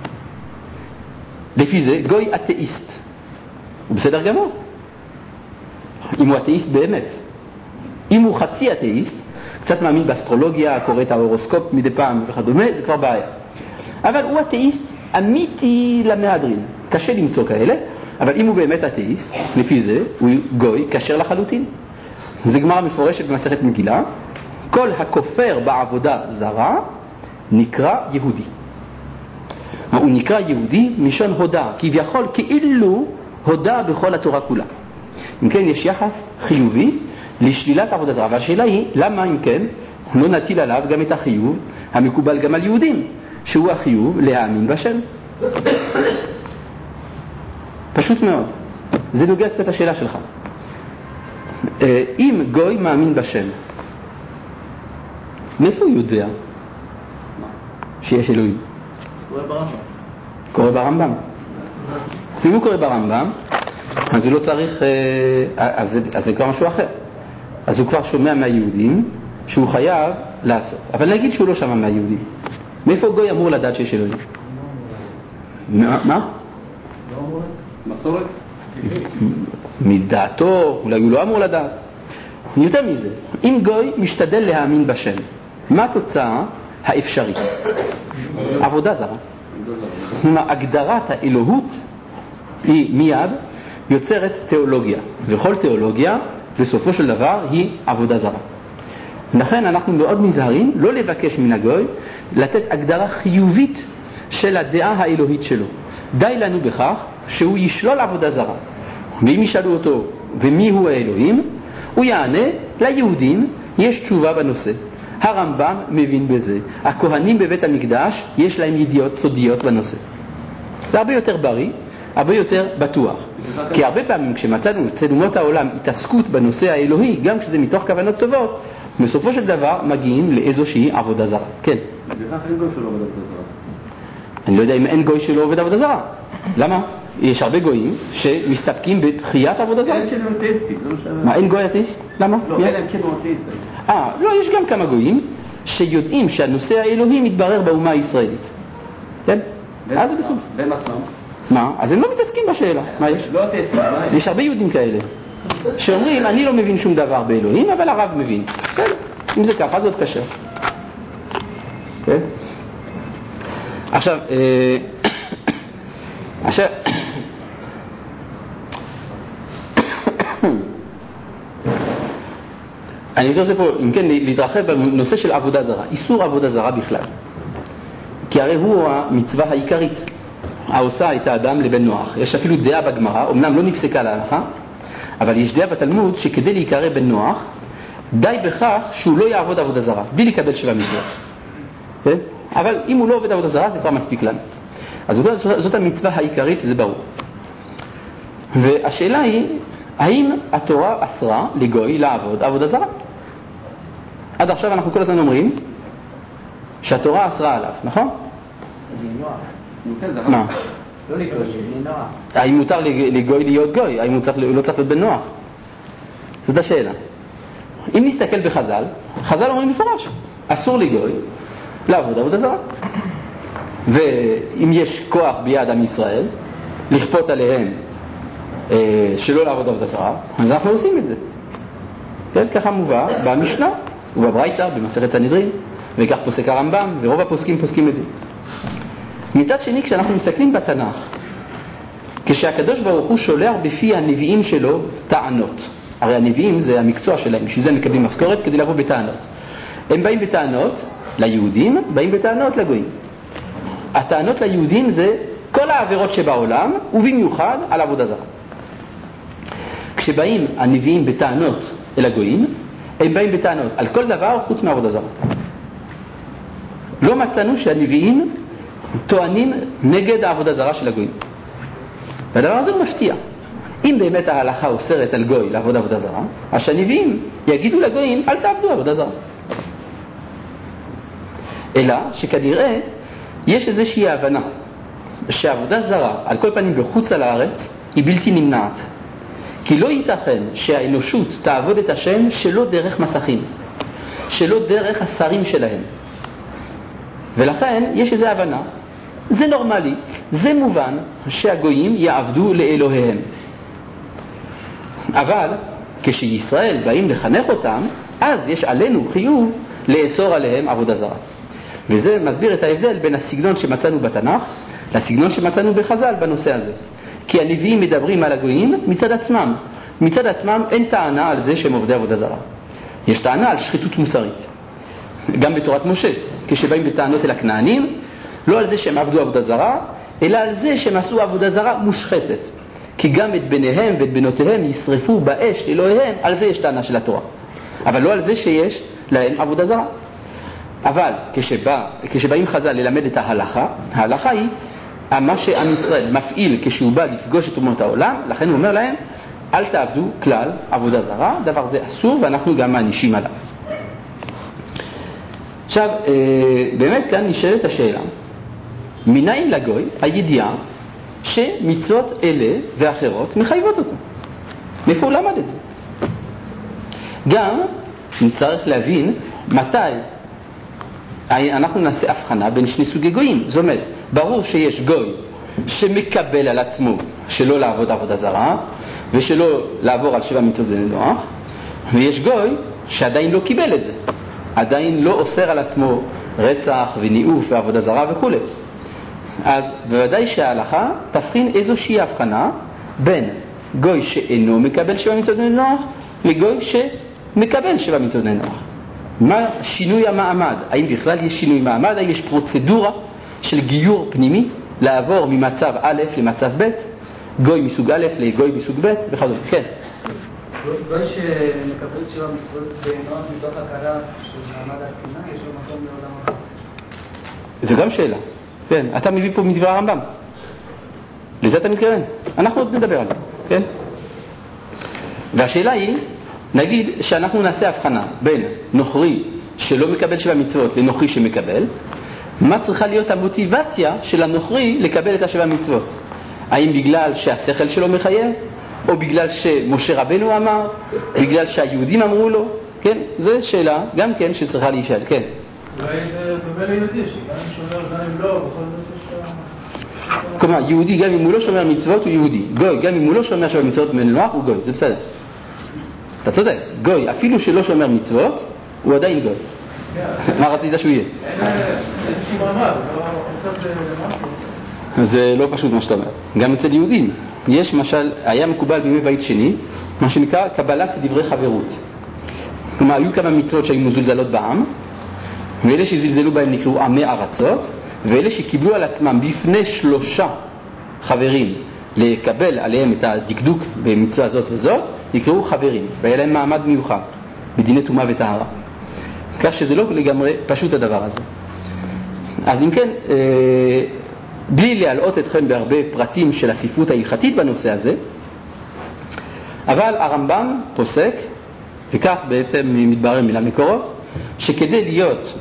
לפי זה גוי אתאיסט. הוא בסדר גמור. אם הוא אתאיסט באמת. אם הוא חצי אתאיסט, קצת מאמין באסטרולוגיה, קורא את ההורוסקופ מדי פעם וכדומה, זה כבר בעיה. אבל הוא אתאיסט אמיתי למהדרין. קשה למצוא כאלה, אבל אם הוא באמת אתאיסט, לפי זה הוא גוי כשר לחלוטין. זה גמרא מפורשת במסכת מגילה. כל הכופר בעבודה זרה נקרא יהודי. הוא נקרא יהודי משון הודה, כביכול כאילו הודה בכל התורה כולה. אם כן, יש יחס חיובי לשלילת עבודה זרה. והשאלה היא, למה אם כן לא נטיל עליו גם את החיוב המקובל גם על יהודים, שהוא החיוב להאמין בשם? פשוט מאוד. זה נוגע קצת השאלה שלך. אם גוי מאמין בשם, מאיפה הוא יודע שיש אלוהים? קורא ברמב"ם. קורא ברמב"ם. אם הוא קורא ברמב"ם, אז הוא לא צריך, אז זה, אז זה כבר משהו אחר. אז הוא כבר שומע מהיהודים שהוא חייב לעשות. אבל נגיד שהוא לא שמע מהיהודים. מאיפה גוי אמור לדעת שיש אלוהים? מה? מה? מסורת? מדעתו, אולי הוא לא אמור לדעת. יותר מזה, אם גוי משתדל להאמין בשם, מה התוצאה האפשרית? עבודה זרה. הגדרת האלוהות היא מיד יוצרת תיאולוגיה, וכל תיאולוגיה בסופו של דבר היא עבודה זרה. לכן אנחנו מאוד נזהרים לא לבקש מן הגוי לתת הגדרה חיובית של הדעה האלוהית שלו. די לנו בכך שהוא ישלול עבודה זרה. ואם ישאלו אותו ומי הוא האלוהים, הוא יענה, ליהודים יש תשובה בנושא. הרמב"ם מבין בזה. הכהנים בבית המקדש יש להם ידיעות סודיות בנושא. זה הרבה יותר בריא, הרבה יותר בטוח. כי הרבה פעמים כשמצאנו אצל אומות העולם התעסקות בנושא האלוהי, גם כשזה מתוך כוונות טובות, בסופו של דבר מגיעים לאיזושהי עבודה זרה. כן. בכך אין גוי שלא עובד עבודה זרה. אני לא יודע אם אין גוי שלא עובד עבודה זרה. למה? יש הרבה גויים שמסתפקים בתחיית עבודה זרה. אין כן אתאיסטים, זה לא שווה. מה, אין גוי אתאיסט? למה? לא, אין כן אתאיסטים. אה, לא, יש גם כמה גויים שיודעים שהנושא האלוהי מתברר באומה הישראלית. כן? אז זה בסדר. והם עצמם? מה? אז הם לא מתעסקים בשאלה. מה יש? לא אתאיסטים, מה יש? יש הרבה יהודים כאלה שאומרים, אני לא מבין שום דבר באלוהים, אבל הרב מבין. בסדר, אם זה ככה, זאת קשה. כן? עכשיו, עכשיו, אני רוצה פה, אם כן, להתרחב בנושא של עבודה זרה, איסור עבודה זרה בכלל. כי הרי הוא המצווה העיקרית, העושה את האדם לבן נוח. יש אפילו דעה בגמרא, אמנם לא נפסקה להלכה, אבל יש דעה בתלמוד שכדי להיקרא בן נוח, די בכך שהוא לא יעבוד עבודה זרה, בלי לקבל שבע מצוות. כן? אבל אם הוא לא עובד עבודה זרה, זה כבר מספיק לנו. אז זאת המצווה העיקרית, זה ברור. והשאלה היא, האם התורה אסרה לגוי לעבוד עבודה זרה? עד עכשיו אנחנו כל הזמן אומרים שהתורה אסרה עליו, נכון? מה? לא לגוי, לנוח. האם מותר לגוי להיות גוי? האם הוא לא צריך להיות בן נוח? זאת השאלה. אם נסתכל בחז"ל, חז"ל אומרים מפורש, אסור לגוי לעבוד עבודה זרה. ואם יש כוח ביד עם ישראל לכפות עליהם אה, שלא לעבוד עבודה זרה, אז אנחנו עושים את זה. כן, ככה מובא במשנה ובברייתא, במסכת סנהדרין, וכך פוסק הרמב"ם, ורוב הפוסקים פוסקים את זה. מצד שני, כשאנחנו מסתכלים בתנ"ך, כשהקדוש ברוך הוא שולח בפי הנביאים שלו טענות, הרי הנביאים זה המקצוע שלהם, בשביל זה מקבלים משכורת כדי לבוא בטענות. הם באים בטענות ליהודים, באים בטענות לגויים. הטענות ליהודים זה כל העבירות שבעולם, ובמיוחד על עבודה זרה. כשבאים הנביאים בטענות אל הגויים, הם באים בטענות על כל דבר חוץ מעבודה זרה. לא מצאנו שהנביאים טוענים נגד העבודה זרה של הגויים. והדבר הזה הוא מפתיע. אם באמת ההלכה אוסרת על גוי לעבוד עבודה זרה, אז שהנביאים יגידו לגויים, אל תעבדו עבודה זרה. אלא שכנראה יש איזושהי הבנה שהעבודה זרה, על כל פנים בחוץ על הארץ, היא בלתי נמנעת. כי לא ייתכן שהאנושות תעבוד את השם שלא דרך מסכים, שלא דרך השרים שלהם. ולכן יש איזו הבנה, זה נורמלי, זה מובן שהגויים יעבדו לאלוהיהם. אבל כשישראל באים לחנך אותם, אז יש עלינו חיוב לאסור עליהם עבודה זרה. וזה מסביר את ההבדל בין הסגנון שמצאנו בתנ"ך לסגנון שמצאנו בחז"ל בנושא הזה. כי הנביאים מדברים על הגויים מצד עצמם. מצד עצמם אין טענה על זה שהם עובדי עבודה זרה. יש טענה על שחיתות מוסרית. גם בתורת משה, כשבאים בטענות אל הכנענים, לא על זה שהם עבדו עבודה זרה, אלא על זה שהם עשו עבודה זרה מושחתת. כי גם את בניהם ואת בנותיהם ישרפו באש לאלוהיהם, על זה יש טענה של התורה. אבל לא על זה שיש להם עבודה זרה. אבל כשבא, כשבאים חז"ל ללמד את ההלכה, ההלכה היא מה שעם ישראל מפעיל כשהוא בא לפגוש את אומות העולם, לכן הוא אומר להם, אל תעבדו כלל עבודה זרה, דבר זה אסור ואנחנו גם מענישים עליו. עכשיו, באמת כאן נשאלת השאלה, מניין לגוי הידיעה שמצוות אלה ואחרות מחייבות אותו? מאיפה הוא למד את זה? גם נצטרך להבין מתי אנחנו נעשה הבחנה בין שני סוגי גויים. זאת אומרת, ברור שיש גוי שמקבל על עצמו שלא לעבוד עבודה זרה ושלא לעבור על שבע מצוות בני נוח, ויש גוי שעדיין לא קיבל את זה, עדיין לא אוסר על עצמו רצח וניאוף ועבודה זרה וכו'. אז בוודאי שההלכה תבחין איזושהי הבחנה בין גוי שאינו מקבל שבע מצוות בני נוח לגוי שמקבל שבע מצוות בני נוח. מה שינוי המעמד? האם בכלל יש שינוי מעמד? האם יש פרוצדורה של גיור פנימי לעבור ממצב א' למצב ב', גוי מסוג א' לגוי מסוג ב' וכדומה? כן. גוי שמקבל שבע מצוות בני נוח מתוך הכרה של מעמד התקינה, יש לו מקום לעולם הבא? זה גם שאלה. כן, אתה מביא פה מדבר הרמב"ם. לזה אתה מתכוון? אנחנו עוד נדבר על זה, כן? והשאלה היא, נגיד שאנחנו נעשה הבחנה בין נוכרי שלא מקבל שבע מצוות לנוכרי שמקבל, מה צריכה להיות המוטיבציה של הנוכרי לקבל את השבע מצוות? האם בגלל שהשכל שלו מחייב, או בגלל שמשה רבנו אמר, בגלל שהיהודים אמרו לו? כן, זו שאלה גם כן שצריכה להישאל, כן. אולי זה דומה ליהודי, שגם אם שומר גם אם לא, בכל זאת יש... כלומר, יהודי גם אם הוא לא שומר מצוות הוא יהודי, גוי גם אם הוא לא שומר שבע מצוות בני נוח הוא גוי, זה בסדר. אתה צודק, גוי אפילו שלא שומר מצוות הוא עדיין גוי. מה רצית שהוא יהיה? איזשהו מעמד, לא עושה את זה משהו. זה לא פשוט מה שאתה אומר. גם אצל יהודים יש משל, היה מקובל בימי בית שני מה שנקרא קבלת דברי חברות. כלומר, היו כמה מצוות שהיו מזולזלות בעם, ואלה שזלזלו בהם נקראו עמי ארצות, ואלה שקיבלו על עצמם בפני שלושה חברים לקבל עליהם את הדקדוק במצווה זאת וזאת, נקראו חברים, והיה להם מעמד מיוחד בדיני טומאה וטהרה. כך שזה לא לגמרי פשוט הדבר הזה. אז אם כן, בלי להלאות אתכם בהרבה פרטים של הספרות ההלכתית בנושא הזה, אבל הרמב"ם פוסק, וכך בעצם מתברר מן המקורות, שכדי להיות,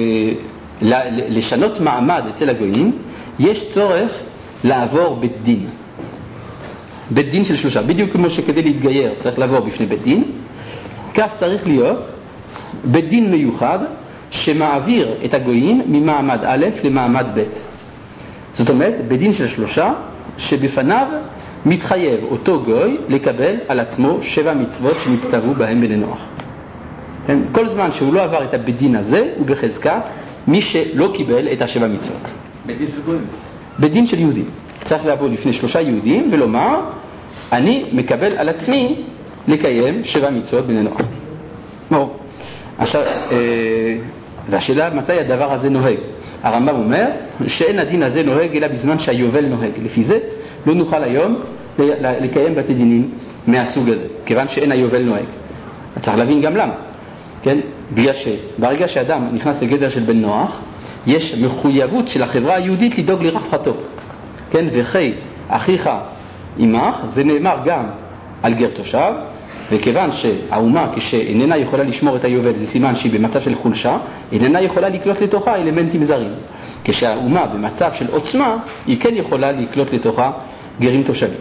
לשנות מעמד אצל הגויים, יש צורך לעבור בית דין. בית דין של שלושה. בדיוק כמו שכדי להתגייר צריך לעבור בפני בית דין, כך צריך להיות בית דין מיוחד שמעביר את הגויים ממעמד א' למעמד ב'. זאת אומרת, בית דין של שלושה שבפניו מתחייב אותו גוי לקבל על עצמו שבע מצוות שנצטוו בהם בני נוח. כל זמן שהוא לא עבר את הבית דין הזה הוא בחזקת מי שלא קיבל את השבע מצוות. בית דין של גויים? בית דין של יהודים. צריך לעבור לפני שלושה יהודים ולומר, אני מקבל על עצמי לקיים שבע מצוות בני נוח. ברור. עכשיו, והשאלה מתי הדבר הזה נוהג? הרמב"ם אומר שאין הדין הזה נוהג אלא בזמן שהיובל נוהג. לפי זה לא נוכל היום לקיים בתי דינים מהסוג הזה, כיוון שאין היובל נוהג. צריך להבין גם למה. כן? בגלל שברגע שאדם נכנס לגדר של בן נוח, יש מחויבות של החברה היהודית לדאוג לרווחתו. כן? וכי אחיך עמך, זה נאמר גם על גר תושב, וכיוון שהאומה כשאיננה יכולה לשמור את היובל, זה סימן שהיא במצב של חולשה, איננה יכולה לקלוט לתוכה אלמנטים זרים. כשהאומה במצב של עוצמה, היא כן יכולה לקלוט לתוכה גרים תושבים.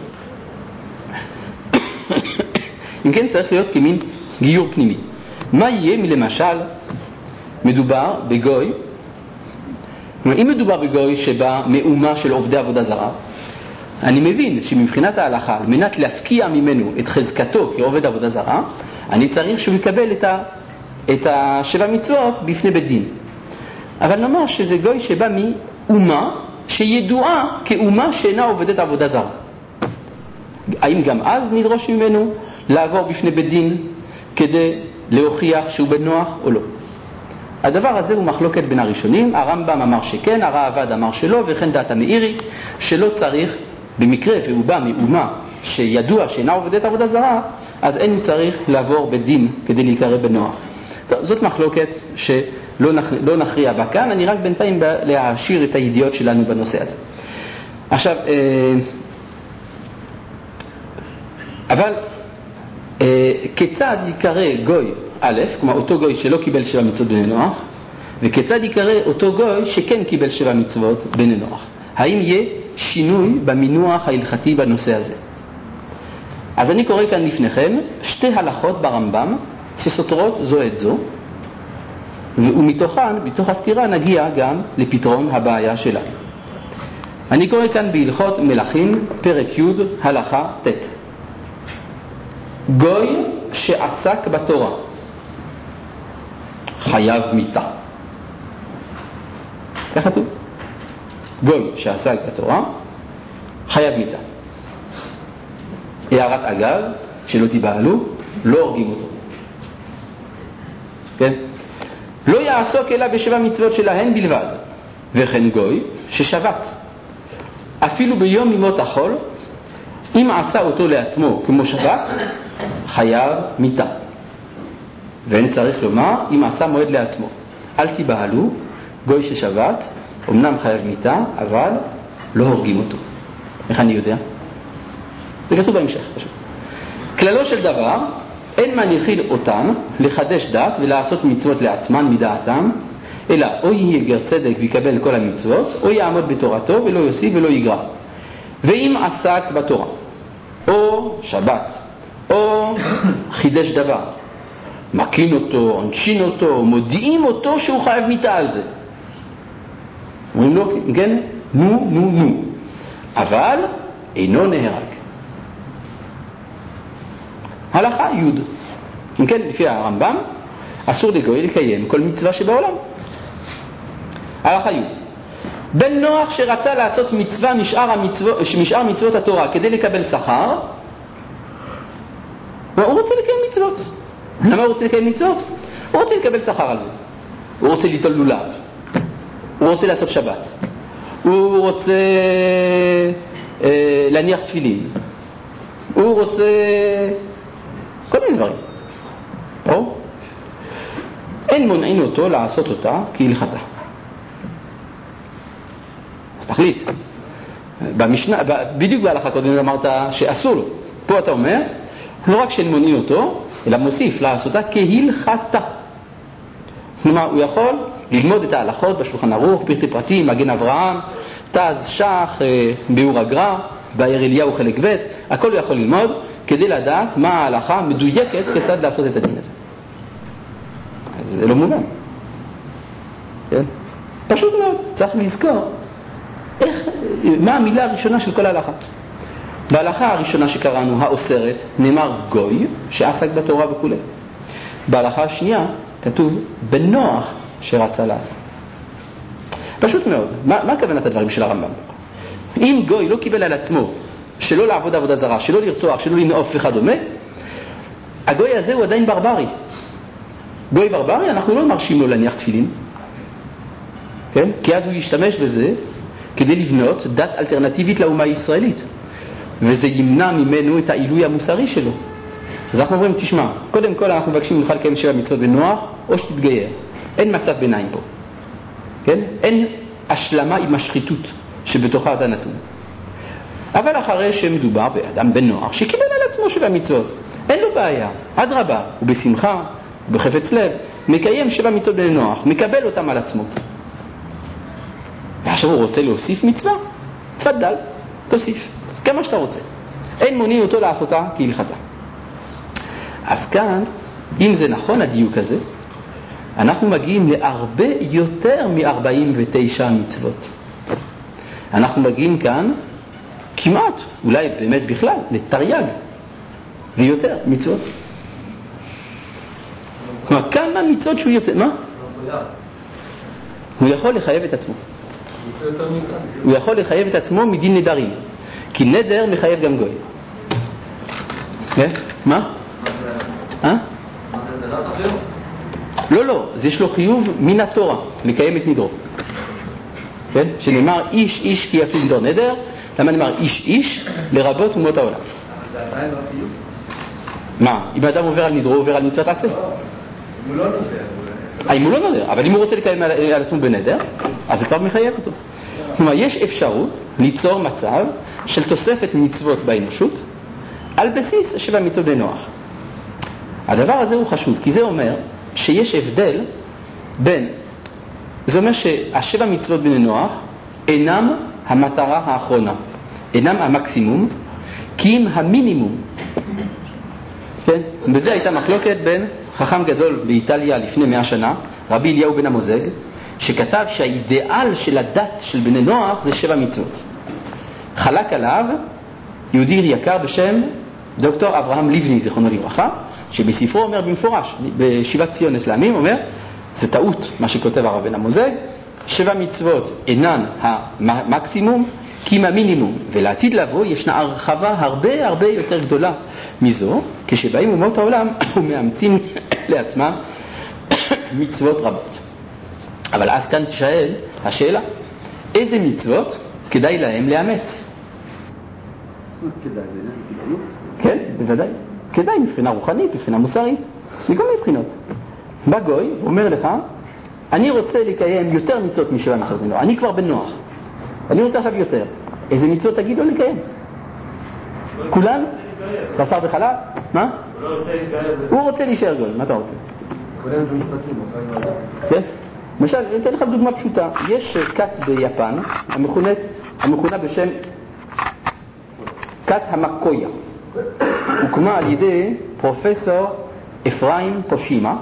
אם כן, צריך להיות כמין גיור פנימי. מה יהיה מלמשל מדובר בגוי, אם מדובר בגוי שבא מאומה של עובדי עבודה זרה, אני מבין שמבחינת ההלכה, על מנת להפקיע ממנו את חזקתו כעובד עבודה זרה, אני צריך שהוא יקבל את, ה, את השבע מצוות בפני בית דין. אבל נאמר שזה גוי שבא מאומה שידועה כאומה שאינה עובדת עבודה זרה. האם גם אז נדרוש ממנו לעבור בפני בית דין כדי להוכיח שהוא בן נוח או לא? הדבר הזה הוא מחלוקת בין הראשונים. הרמב"ם אמר שכן, הראב"ד אמר שלא, וכן דעת המאירי שלא צריך, במקרה והוא בא מאומה שידוע שאינה עובדת עבודה זרה, אז אין צריך לעבור בית דין כדי להיקרא בן נוח. טוב, זאת מחלוקת שלא נכ... לא נכריע בה כאן, אני רק בינתיים להעשיר את הידיעות שלנו בנושא הזה. עכשיו, אבל כיצד יקרא גוי א', כלומר אותו גוי שלא קיבל שבע מצוות בני נוח, וכיצד יקרא אותו גוי שכן קיבל שבע מצוות בני נוח? האם יהיה שינוי במינוח ההלכתי בנושא הזה? אז אני קורא כאן לפניכם שתי הלכות ברמב"ם שסותרות זו את זו, ומתוכן, בתוך הסתירה, נגיע גם לפתרון הבעיה שלנו. אני קורא כאן בהלכות מלכים, פרק י' הלכה ט'. גוי שעסק בתורה חייב מיתה. כך כתוב. גוי שעסק בתורה חייב מיתה. הערת אגב, שלא תיבהלו, לא הורגים אותו. כן? לא יעסוק אלא בשבע מצוות שלהן בלבד. וכן גוי ששבת אפילו ביום ימות החול, אם עשה אותו לעצמו כמו שבת, חייב מיתה. ואין צריך לומר אם עשה מועד לעצמו. אל תיבהלו, גוי ששבת אמנם חייב מיתה, אבל לא הורגים אותו. איך אני יודע? זה כתוב בהמשך פשוט. כללו של דבר, אין מניחים אותן לחדש דת ולעשות מצוות לעצמן מדעתם, אלא או יהיה גר צדק ויקבל כל המצוות, או יעמוד בתורתו ולא יוסיף ולא יגרע. ואם עסק בתורה, או שבת, או חידש דבר, מקין אותו, עונשין אותו, מודיעים אותו שהוא חייב מיתה על זה. אומרים לו, כן, נו, נו, נו. אבל אינו נהרג. הלכה י'. אם כן, לפי הרמב"ם, אסור לגוי לקיים כל מצווה שבעולם. הלכה י'. בן נוח שרצה לעשות מצווה משאר, המצוות, משאר מצוות התורה כדי לקבל שכר, הוא רוצה לקיים מצוות. למה הוא רוצה לקיים מצוות? הוא רוצה לקבל שכר על זה. הוא רוצה ליטול לולב. הוא רוצה לעשות שבת. הוא רוצה אה, להניח תפילין. הוא רוצה כל מיני דברים. או? אין מונעין אותו לעשות אותה כהלכתה. אז תחליט. במשנה, בדיוק בהלכה קודם אמרת שאסור לו. פה אתה אומר, לא רק שאין מונעין אותו, אלא מוסיף לעשותה כהלכתה. כלומר, הוא יכול ללמוד את ההלכות בשולחן ערוך, פרטי פרטים, מגן אברהם, תז, שח, ביאור הגר"א, באר אליהו חלק ב', הכל הוא יכול ללמוד כדי לדעת מה ההלכה מדויקת כיצד לעשות את הדין הזה. זה לא מובן. כן? פשוט מאוד, צריך לזכור איך, מה המילה הראשונה של כל ההלכה. בהלכה הראשונה שקראנו, האוסרת, נאמר גוי שעסק בתורה וכו'. בהלכה השנייה כתוב בן נוח שרצה לעשות. פשוט מאוד. מה, מה כוונת הדברים של הרמב"ם? אם גוי לא קיבל על עצמו שלא לעבוד עבודה זרה, שלא לרצוח, שלא לנאוף וכדומה, הגוי הזה הוא עדיין ברברי. גוי ברברי, אנחנו לא מרשים לו להניח תפילין. כן? כי אז הוא ישתמש בזה כדי לבנות דת אלטרנטיבית לאומה הישראלית. וזה ימנע ממנו את העילוי המוסרי שלו. אז אנחנו אומרים, תשמע, קודם כל אנחנו מבקשים ממך לקיים שבע מצוות בנוח, או שתתגייר. אין מצב ביניים פה. כן? אין השלמה עם השחיתות שבתוכה אתה נתון. אבל אחרי שמדובר באדם בן נוח שקיבל על עצמו שבע מצוות, אין לו בעיה. אדרבה, הוא בשמחה, הוא בחפץ לב, מקיים שבע מצוות בן נוח, מקבל אותם על עצמו. ועכשיו הוא רוצה להוסיף מצווה, תפדל, תוסיף, כמה שאתה רוצה. אין מונעים אותו לעשותה כהלכתה. אז כאן, אם זה נכון הדיוק הזה, אנחנו מגיעים להרבה יותר מ-ארבעים ותשע מצוות. אנחנו מגיעים כאן כמעט, אולי באמת בכלל, לתרי"ג ויותר מצוות. כלומר, כמה מצוות שהוא יוצא, מה? הוא יכול לחייב את עצמו. הוא יכול לחייב את עצמו מדין נדרים, כי נדר מחייב גם גוי. מה? אה? לא, לא, זה יש לו חיוב מן התורה לקיים את נדרו. כן? שנאמר איש איש כי יפעיל נדר נדר. למה נאמר איש איש? לרבות אומות העולם. אבל זה עדיין לא חיוב? מה? אם האדם עובר על נדרו, עובר על מצוות עשה? לא, אם הוא לא נודר. אם הוא לא נודר, אבל אם הוא רוצה לקיים על עצמו בנדר, אז זה כבר מחייב אותו. כלומר, יש אפשרות ליצור מצב של תוספת מצוות באנושות על בסיס שבע מצוות בנוח. הדבר הזה הוא חשוב, כי זה אומר שיש הבדל בין, זה אומר שהשבע מצוות בני נוח אינם המטרה האחרונה, אינם המקסימום, כי אם המינימום. כן? בזה הייתה מחלוקת בין חכם גדול באיטליה לפני מאה שנה, רבי אליהו בן המוזג, שכתב שהאידיאל של הדת של בני נוח זה שבע מצוות. חלק עליו יהודי יקר בשם דוקטור אברהם ליבני, זיכרונו לברכה, שבספרו אומר במפורש, בשיבת ציון אסלאמים, אומר, זה טעות מה שכותב הרב בן המוזג, שבע מצוות אינן המקסימום, כי אם המינימום, ולעתיד לבוא ישנה הרחבה הרבה הרבה יותר גדולה מזו, כשבאים אומות העולם ומאמצים לעצמם מצוות רבות. אבל אז כאן תשאל השאלה, איזה מצוות כדאי להם לאמץ? כדאי, זה כדאיות? כן, בוודאי. כדאי מבחינה רוחנית, מבחינה מוסרית, מכל מיני בחינות. בגוי אומר לך, אני רוצה לקיים יותר מצוות משבע מצוות. אני כבר בן נוח. אני רוצה עכשיו יותר. איזה מצוות תגיד לו לקיים? כולן? בשר וחלב? מה? הוא רוצה להישאר גוי, מה אתה רוצה? כן? למשל, אני אתן לך דוגמה פשוטה. יש כת ביפן, המכונה, המכונה בשם כת המקויה. הוקמה על ידי פרופסור אפרים טושימה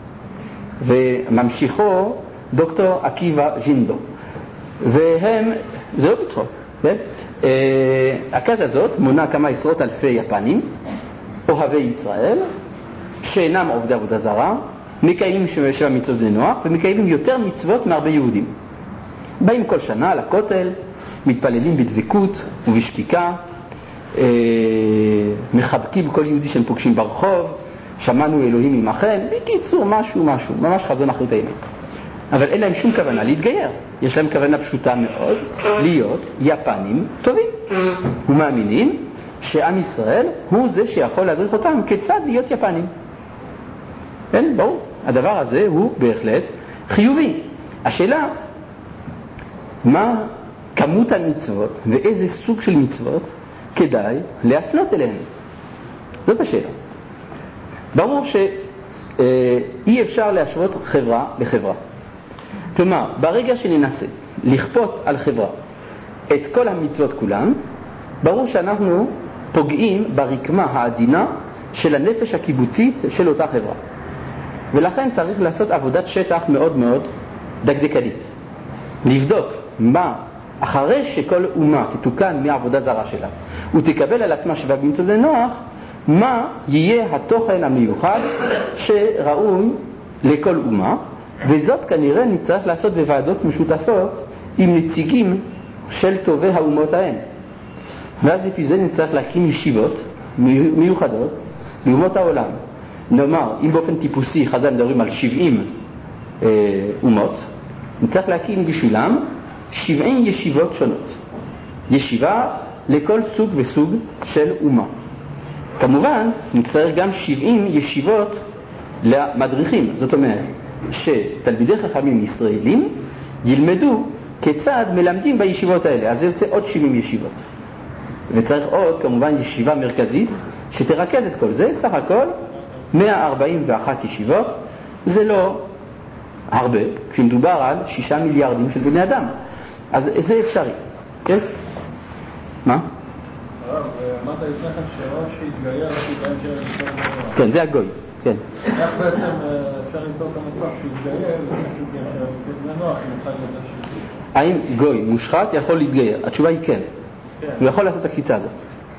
וממשיכו דוקטור עקיבא ז'ינדו. והם, זה לא בצחוק, כן? הכת הזאת מונה כמה עשרות אלפי יפנים, אוהבי ישראל, שאינם עובדי עבודה זרה, מקיימים שבע מצוות בני נוח, ומקיימים יותר מצוות מהרבה יהודים. באים כל שנה לכותל, מתפללים בדבקות ובשקיקה, מחבקים כל יהודי שהם פוגשים ברחוב, שמענו אלוהים עמכם, בקיצור משהו משהו, ממש חזון אחרית הימים. אבל אין להם שום כוונה להתגייר, יש להם כוונה פשוטה מאוד, להיות יפנים טובים, ומאמינים שעם ישראל הוא זה שיכול להדריך אותם כיצד להיות יפנים. כן, ברור, הדבר הזה הוא בהחלט חיובי. השאלה, מה כמות המצוות ואיזה סוג של מצוות כדאי להפנות אליהם? זאת השאלה. ברור שאי אפשר להשוות חברה לחברה. כלומר, ברגע שננסה לכפות על חברה את כל המצוות כולם, ברור שאנחנו פוגעים ברקמה העדינה של הנפש הקיבוצית של אותה חברה. ולכן צריך לעשות עבודת שטח מאוד מאוד דקדקנית. לבדוק מה, אחרי שכל אומה תתוקן מהעבודה זרה שלה, ותקבל על עצמה שבע מצוות בני נוח, מה יהיה התוכן המיוחד שראוי לכל אומה, וזאת כנראה נצטרך לעשות בוועדות משותפות עם נציגים של טובי האומות ההם. ואז לפי זה נצטרך להקים ישיבות מיוחדות לאומות העולם. נאמר, אם באופן טיפוסי חז"ל מדברים על שבעים אה, אומות, נצטרך להקים בשבילם שבעים ישיבות שונות. ישיבה לכל סוג וסוג של אומה. כמובן, נצטרך גם שבעים ישיבות למדריכים. זאת אומרת, שתלמידי חכמים ישראלים ילמדו כיצד מלמדים בישיבות האלה. אז זה יוצא עוד שבעים ישיבות. וצריך עוד, כמובן, ישיבה מרכזית שתרכז את כל זה. סך הכל, מאה ארבעים ואחת ישיבות. זה לא הרבה, כשמדובר על שישה מיליארדים של בני אדם. אז זה אפשרי. כן? מה? הרב, אמרת לפני כן שראש שהתגייר שבהם של המצוות בני נוח. כן, זה הגוי. כן. איך בעצם אפשר למצוא את המצב שהתגייר של בני נוח אם אחד יותר שלישי? האם גוי מושחת יכול להתגייר? התשובה היא כן. הוא יכול לעשות את הקפיצה הזאת.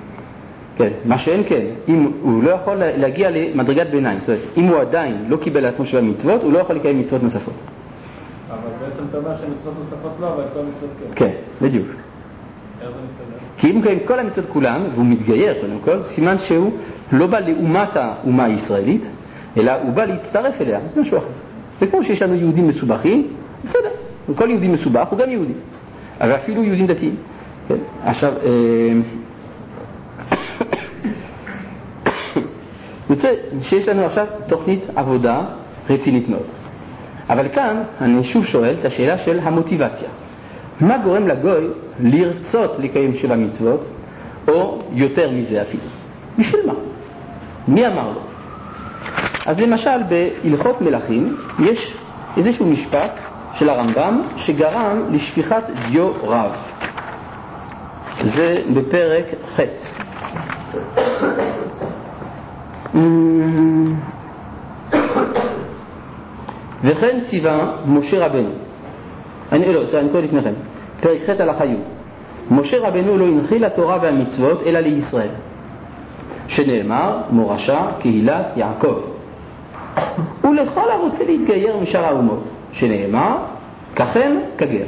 כן, מה שאין כן, אם הוא לא יכול להגיע למדרגת ביניים, זאת אומרת, אם הוא עדיין לא קיבל לעצמו שבע מצוות, הוא לא יכול לקיים מצוות נוספות. אבל בעצם אתה אומר שמצוות נוספות לא, אבל כל מצוות כן, כן. בדיוק. איך זה מסתדר? כי אם מקיים כל המצוות כולם, והוא מתגייר קודם כל, סימן שהוא לא בא לאומת האומה הישראלית, אלא הוא בא להצטרף אליה, זה משהו אחר. זה כמו שיש לנו יהודים מסובכים, בסדר, כל יהודי מסובך הוא גם יהודי, אבל אפילו יהודים דתיים. כן? עכשיו, יוצא שיש לנו עכשיו תוכנית עבודה רצינית מאוד. אבל כאן אני שוב שואל את השאלה של המוטיבציה. מה גורם לגוי לרצות לקיים שבע מצוות, או יותר מזה אפילו? בשביל מה? מי אמר לו? אז למשל בהלכות מלכים יש איזשהו משפט של הרמב"ם שגרם לשפיכת דיו רב. זה בפרק ח'. וכן ציווה משה רבנו, אני לא, אני קורא לפניכם, פרק ח' הלכה י', משה רבנו לא הנחיל התורה והמצוות אלא לישראל, שנאמר מורשה קהילת יעקב, ולכל הרוצה להתגייר משאר האומות, שנאמר ככם כגר.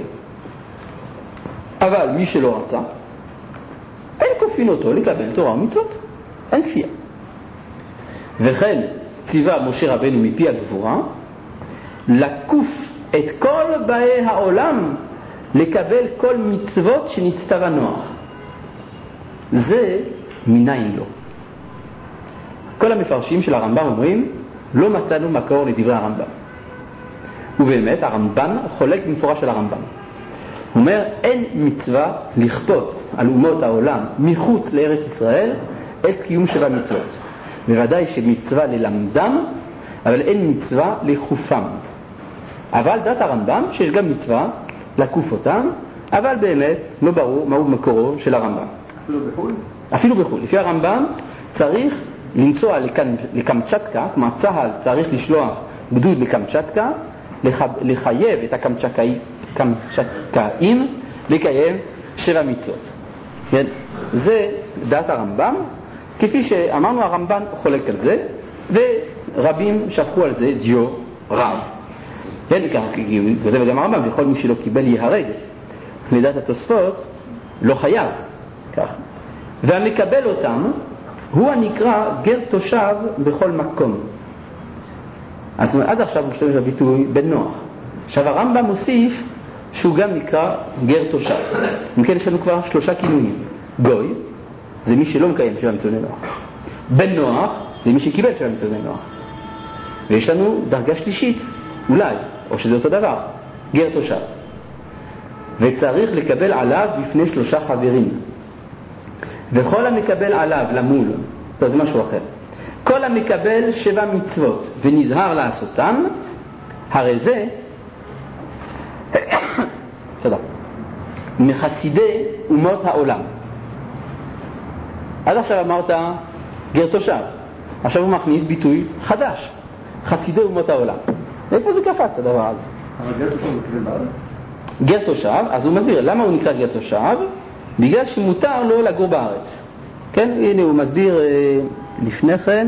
אבל מי שלא רצה, אין כופין אותו לקבל תורה ומצוות, אין כפייה. וכן ציווה משה רבנו מפי הגבורה לקוף את כל באי העולם לקבל כל מצוות שנצטווה נוח. זה מניין לו. כל המפרשים של הרמב"ם אומרים לא מצאנו מקור לדברי הרמב"ם, ובאמת הרמב"ם חולק במפורש של הרמב"ם. הוא אומר אין מצווה לכפות על אומות העולם מחוץ לארץ ישראל את קיום שבע מצוות. בוודאי שמצווה ללמדם, אבל אין מצווה לחופם. אבל דת הרמב"ם שיש גם מצווה לקוף אותם, אבל באמת לא ברור מהו מקורו של הרמב"ם. אפילו בחו"ל? אפילו בחו"ל. לפי הרמב"ם צריך לנסוע לקמצ'טקה, כמו צה"ל צריך לשלוח גדוד לקמצ'טקה, לחייב את הקמצ'טקאים לקיים שבע מצוות. כן? זה דת הרמב"ם. כפי שאמרנו, הרמב"ן חולק על זה, ורבים שפכו על זה דיו רב. כן, כזה וגם הרמב"ם, וכל מי שלא קיבל יהרג. לדעת התוספות לא חייב, כך. והמקבל אותם הוא הנקרא גר תושב בכל מקום. אז עד עכשיו הוא משתמש בביטוי בן נוח. עכשיו הרמב"ם מוסיף שהוא גם נקרא גר תושב. אם כן יש לנו כבר שלושה כינויים. גוי זה מי שלא מקיים שבע מצוות נוח. בן נוח זה מי שקיבל שבע מצוות נוח. ויש לנו דרגה שלישית, אולי, או שזה אותו דבר, גר תושב. וצריך לקבל עליו בפני שלושה חברים. וכל המקבל עליו למול, טוב, זה משהו אחר. כל המקבל שבע מצוות ונזהר לעשותם, הרי זה תודה, מחסידי אומות העולם. עד עכשיו אמרת גר תושב, עכשיו הוא מכניס ביטוי חדש, חסידי אומות העולם. איפה זה קפץ הדבר הזה? אבל גר תושב הוא כזה בארץ? גר תושב, אז הוא מסביר למה הוא נקרא גר תושב, בגלל שמותר לו לגור בארץ. כן, הנה הוא מסביר אה, לפני כן.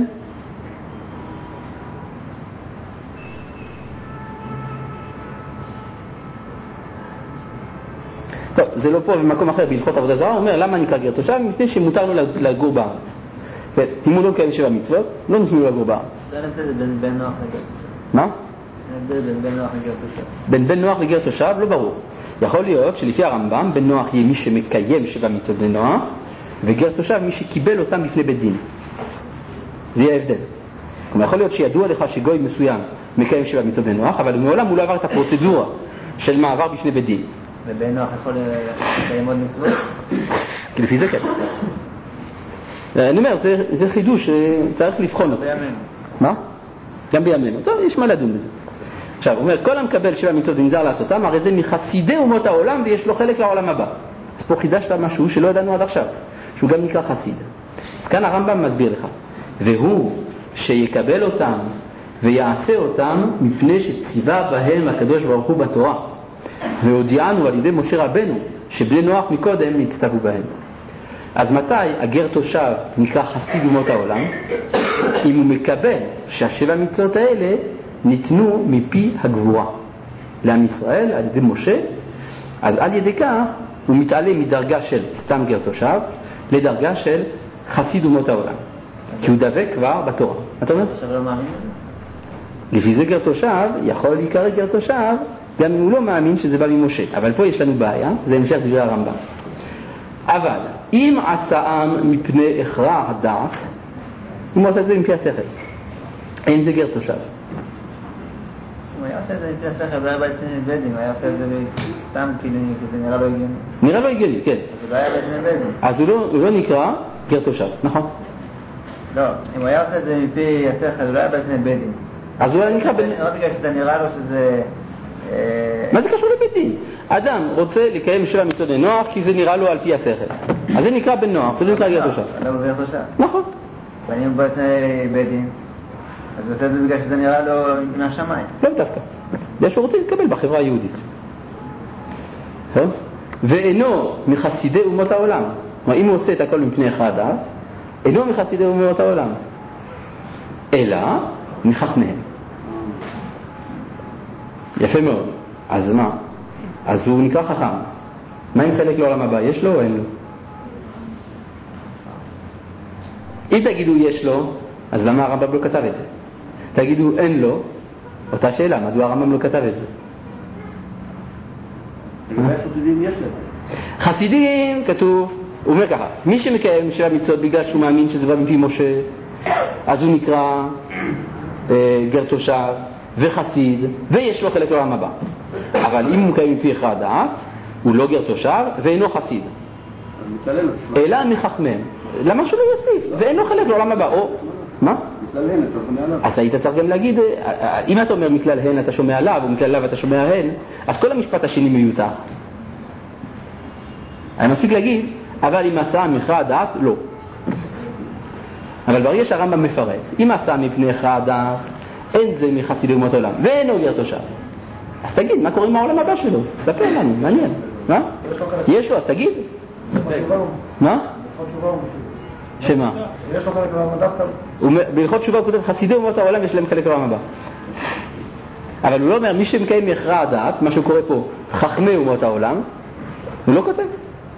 טוב, זה לא פה במקום אחר בהלכות עבודה זרה, הוא אומר למה נקרא גר תושב? מפני שמותר לו לגור בארץ. כן, אם הוא לא מקיים שבע מצוות, לא נותנים לו לגור בארץ. זה נפל בין בן נוח לגר תושב. מה? בין בן נוח לגר תושב. בין בן נוח לגר תושב לא ברור. יכול להיות שלפי הרמב"ם בן נוח יהיה מי שמקיים שבע מצוות בן נוח, וגר תושב מי שקיבל אותם בפני בית דין. זה יהיה ההבדל. כלומר יכול להיות שידוע לך שגוי מסוים מקיים שבע מצוות בן נוח, אבל מעולם הוא לא עבר את הפרוצדורה של מעבר בפני בית דין. ובן נוח יכול לקיים עוד מצוות? לפי זה כן. אני אומר, זה, זה חידוש שצריך לבחון אותו. בימינו. מה? גם בימינו. טוב, יש מה לדון בזה. עכשיו, הוא אומר, כל המקבל שבע מצוות ונזהר לעשותם, הרי זה מחסידי אומות העולם ויש לו חלק לעולם הבא. אז פה חידשת משהו שלא ידענו עד עכשיו, שהוא גם נקרא חסיד. אז כאן הרמב"ם מסביר לך, והוא שיקבל אותם ויעשה אותם מפני שציווה בהם הקדוש ברוך הוא בתורה, והודיענו על ידי משה רבנו שבני נוח מקודם נצטוו בהם. אז מתי הגר תושב נקרא חסיד אומות העולם? אם הוא מקבל שהשבע מצוות האלה ניתנו מפי הגבורה לעם ישראל על ידי משה, אז על ידי כך הוא מתעלה מדרגה של סתם גר תושב לדרגה של חסיד אומות העולם, כי הוא דבק כבר בתורה. אתה אומר? עכשיו לא מאמין? לפי זה גר תושב יכול להיקרא גר תושב גם אם הוא לא מאמין שזה בא ממשה. אבל פה יש לנו בעיה, זה המשך דברי הרמב"ם. אבל אם עשאם מפני הכרח הדעת, אם הוא עושה את זה מפי השכל, אין זה גר תושב. הוא היה עושה את זה מפי השכל, זה היה בעצם בדין, הוא היה עושה את זה סתם כאילו, זה נראה לא הגיוני. נראה לא הגיוני, כן. אז הוא לא היה בעצם בדין. אז הוא לא, הוא לא נקרא גר תושב, נכון? לא, אם הוא היה עושה את זה מפי השכל, הוא לא היה בעצם בדין. אז הוא היה נקרא בדין. לא בגלל שזה נראה לו שזה... מה זה קשור לבית דין? אדם רוצה לקיים שבע מצוות בן נוח כי זה נראה לו על פי השכל, אז זה נקרא בן נוח, זה לא נקרא גר תושב. לא גר תושב. נכון. ואני בעצם בית דין. אז הוא עושה את זה בגלל שזה נראה לו מהשמיים. לא דווקא. בגלל שהוא רוצה להתקבל בחברה היהודית. ואינו מחסידי אומות העולם. כלומר, אם הוא עושה את הכל מפני אחד, אינו מחסידי אומות העולם. אלא מחכמיהם. יפה מאוד. אז מה? אז הוא נקרא חכם. מה אם חלק לעולם הבא? יש לו או אין לו? אם תגידו יש לו, אז למה הרמב"ם לא כתב את זה? תגידו אין לו, אותה שאלה, מדוע הרמב"ם לא כתב את זה? חסידים יש להם. חסידים כתוב, הוא אומר ככה, מי שמקיים שבע מצוות בגלל שהוא מאמין שזה בא מפי משה, אז הוא נקרא אה, גר תושב וחסיד, ויש לו חלק לעולם הבא. אבל אם הוא מקיים מפי אחד דעת, הוא לא גר תושב ואינו חסיד. אלא מחכמיהם. למה שלא יוסיף? ואינו חלק לעולם הבא. או, מה? אז היית צריך גם להגיד, אם אתה אומר מכלל הן אתה שומע לאו, או מכלל לאו אתה שומע הן, אז כל המשפט השני מיותר. אני מספיק להגיד, אבל אם עשה מחד דעת, לא. אבל ברגע שהרמב"ם מפרט, אם עשה מפני אחד דעת, אין זה מחסידי אומות העולם, ואינו גר תושב. אז תגיד, מה קורה עם העולם הבא שלו? ספר לנו, מעניין. מה? יש לו, אז תגיד. מה? שמה? יש לו חלק לעולם דווקא. בהלכות תשובה הוא כותב, חסידי אומות העולם יש להם חלק לעולם הבא. אבל הוא לא אומר, מי שמקיים מהכרע הדעת, מה שהוא קורא פה, חכמי אומות העולם, הוא לא כותב.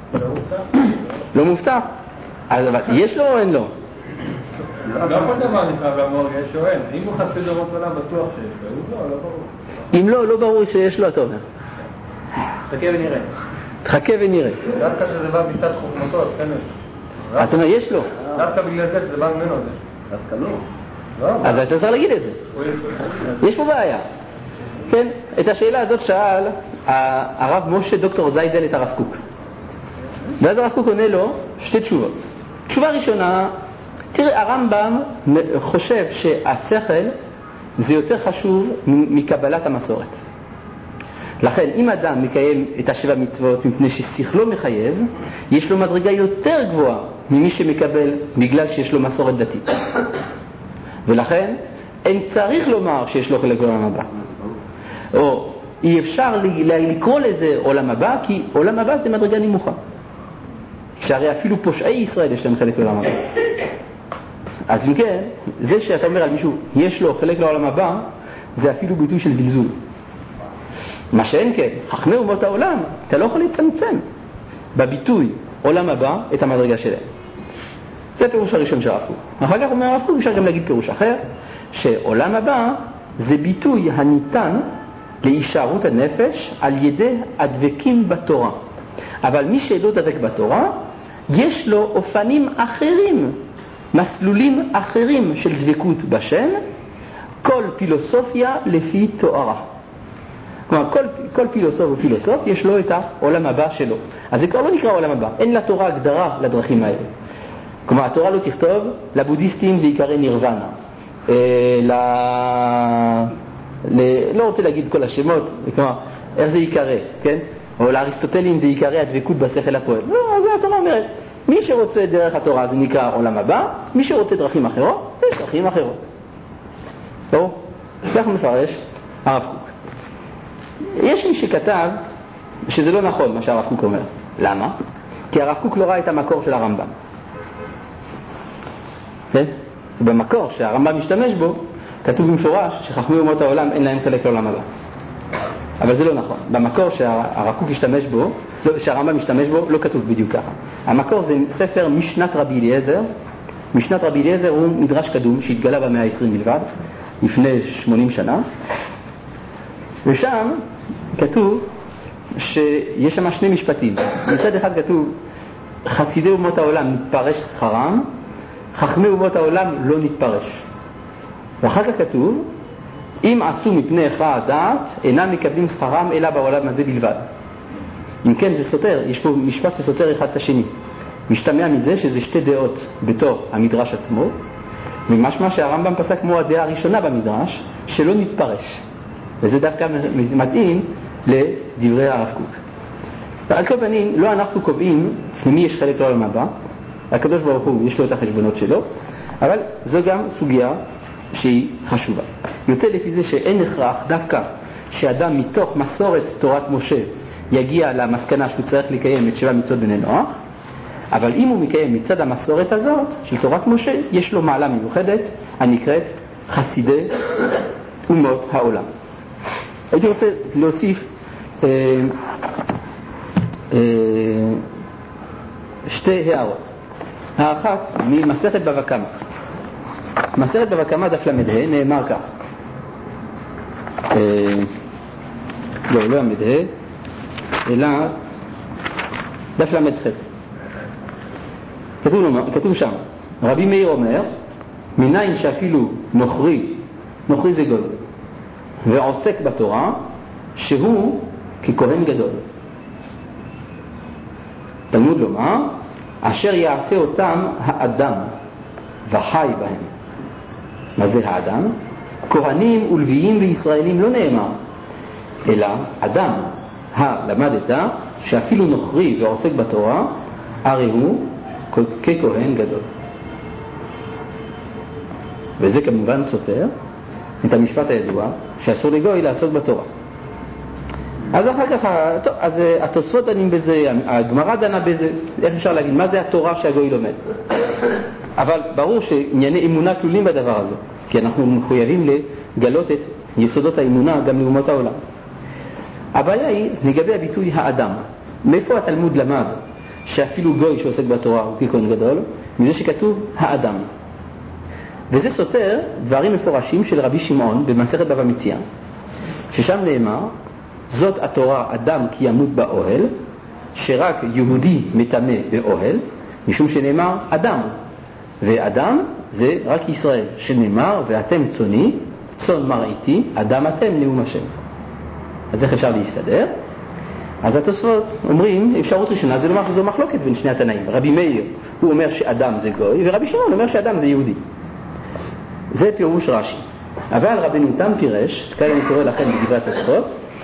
לא מובטח. אבל יש לו או אין לו? לא כל דבר נפרד למור, יש או אין. אם הוא חסיד אומות העולם, בטוח שיש לו. אם לא, לא ברור. אם לא, לא ברור שיש לו, אתה אומר. חכה ונראה. חכה ונראה. דווקא שזה בא מצד חוכמתו, אז כן. אתה אומר, יש לו. דווקא בגלל זה שזה בא ממנו זה. דווקא לא. אז אתה צריך להגיד את זה. יש פה בעיה. כן, את השאלה הזאת שאל הרב משה דוקטור זיידל את הרב קוק. ואז הרב קוק עונה לו שתי תשובות. תשובה ראשונה, תראה, הרמב"ם חושב שהשכל זה יותר חשוב מקבלת המסורת. לכן, אם אדם מקיים את השבע מצוות מפני ששכלו מחייב, יש לו מדרגה יותר גבוהה ממי שמקבל בגלל שיש לו מסורת דתית. ולכן, אין צריך לומר שיש לו חלק לעולם הבא. או אי אפשר לקרוא לזה עולם הבא, כי עולם הבא זה מדרגה נמוכה. שהרי אפילו פושעי ישראל יש להם חלק לעולם הבא. אז אם כן, זה שאתה אומר על מישהו, יש לו חלק לעולם הבא, זה אפילו ביטוי של זלזול. מה שאין כן, חכמי אומות העולם, אתה לא יכול לצמצם בביטוי עולם הבא את המדרגה שלהם. זה הפירוש הראשון של הרב קוק. אחר כך אומר הרב קוק, אפשר גם להגיד פירוש אחר, שעולם הבא זה ביטוי הניתן להישארות הנפש על ידי הדבקים בתורה. אבל מי שלא דבק בתורה, יש לו אופנים אחרים, מסלולים אחרים של דבקות בשם, כל פילוסופיה לפי תוארה. כלומר, כל, כל פילוסוף ופילוסוף יש לו את העולם הבא שלו. אז זה כבר לא נקרא עולם הבא. אין לתורה הגדרה לדרכים האלה. כלומר, התורה לא תכתוב, לבודיסטים זה יקרא נירוונה. אה, ל... ל... לא רוצה להגיד כל השמות, כלומר, איך זה יקרא, כן? או לאריסטוטלים זה יקרא הדבקות בשכל הפועל. לא, זה התורה אומרת. מי שרוצה דרך התורה זה נקרא עולם הבא, מי שרוצה דרכים אחרות, יש דרכים אחרות. לא? כך מפרש הרב קוק. יש מי שכתב שזה לא נכון מה שהרב קוק אומר. למה? כי הרב קוק לא ראה את המקור של הרמב"ם. כן? במקור שהרמב"ם משתמש בו, כתוב במפורש שחכמי אומות העולם אין להם חלק לעולם הבא. אבל זה לא נכון. במקור שהרב קוק השתמש בו, לא, שהרמב"ם משתמש בו, לא כתוב בדיוק ככה. המקור זה ספר משנת רבי אליעזר. משנת רבי אליעזר הוא מדרש קדום שהתגלה במאה ה-עשרים בלבד, לפני שמונים שנה. ושם כתוב שיש שם שני משפטים. מצד אחד כתוב חסידי אומות העולם נתפרש שכרם, חכמי אומות העולם לא נתפרש. ואחר כך כתוב אם עשו מפני אחד דעת אינם מקבלים שכרם אלא בעולם הזה בלבד. אם כן זה סותר, יש פה משפט שסותר אחד את השני. משתמע מזה שזה שתי דעות בתור המדרש עצמו, ומשמע שהרמב"ם פסק כמו הדעה הראשונה במדרש שלא נתפרש. וזה דווקא מתאים לדברי הרב קוק. על כל פנים, לא אנחנו קובעים למי יש חלק לעולם הבא, הקדוש ברוך הוא יש לו את החשבונות שלו, אבל זו גם סוגיה שהיא חשובה. יוצא לפי זה שאין הכרח דווקא שאדם מתוך מסורת תורת משה יגיע למסקנה שהוא צריך לקיים את שבע מצוות בני נוח, אבל אם הוא מקיים מצד המסורת הזאת של תורת משה, יש לו מעלה מיוחדת הנקראת חסידי אומות העולם. הייתי רוצה להוסיף אה, אה, שתי הערות. האחת ממסכת בבא קמא. מסכת בבא קמא דף למד-ה' נאמר כך. אה, לא, לא המד-ה', אלא דף למד-ח'. כתוב, כתוב שם, רבי מאיר אומר, מניין שאפילו נוכרי, נוכרי זה גוי, ועוסק בתורה, שהוא ככהן גדול. תלמוד לומר, אשר יעשה אותם האדם וחי בהם. מה זה האדם? כהנים ולוויים וישראלים לא נאמר, אלא אדם הלמדת שאפילו נוכרי ועוסק בתורה, הרי הוא ככהן גדול. וזה כמובן סותר את המשפט הידוע שאסור לגוי לעסוק בתורה. אז אחר כך, טוב, אז התוספות דנים בזה, הגמרא דנה בזה, איך אפשר להגיד, מה זה התורה שהגוי לומד? אבל ברור שענייני אמונה כלולים בדבר הזה, כי אנחנו מחויבים לגלות את יסודות האמונה גם לאומות העולם. הבעיה היא לגבי הביטוי האדם. מאיפה התלמוד למד שאפילו גוי שעוסק בתורה הוא ככהן גדול? מזה שכתוב האדם. וזה סותר דברים מפורשים של רבי שמעון במסכת בבא מציעא, ששם נאמר, זאת התורה אדם כי ימות באוהל, שרק יהודי מטמא באוהל, משום שנאמר אדם, ואדם זה רק ישראל, שנאמר ואתם צוני, צאן מרעיתי, אדם אתם נאום השם. אז איך אפשר להסתדר? אז התוספות אומרים, אפשרות ראשונה זה לומר שזו מחלוקת בין שני התנאים. רבי מאיר הוא אומר שאדם זה גוי, ורבי שמעון אומר שאדם זה יהודי. זה פירוש רש"י. אבל רבנו תם פירש, כאן אני קורא לכם בדברי התוספות,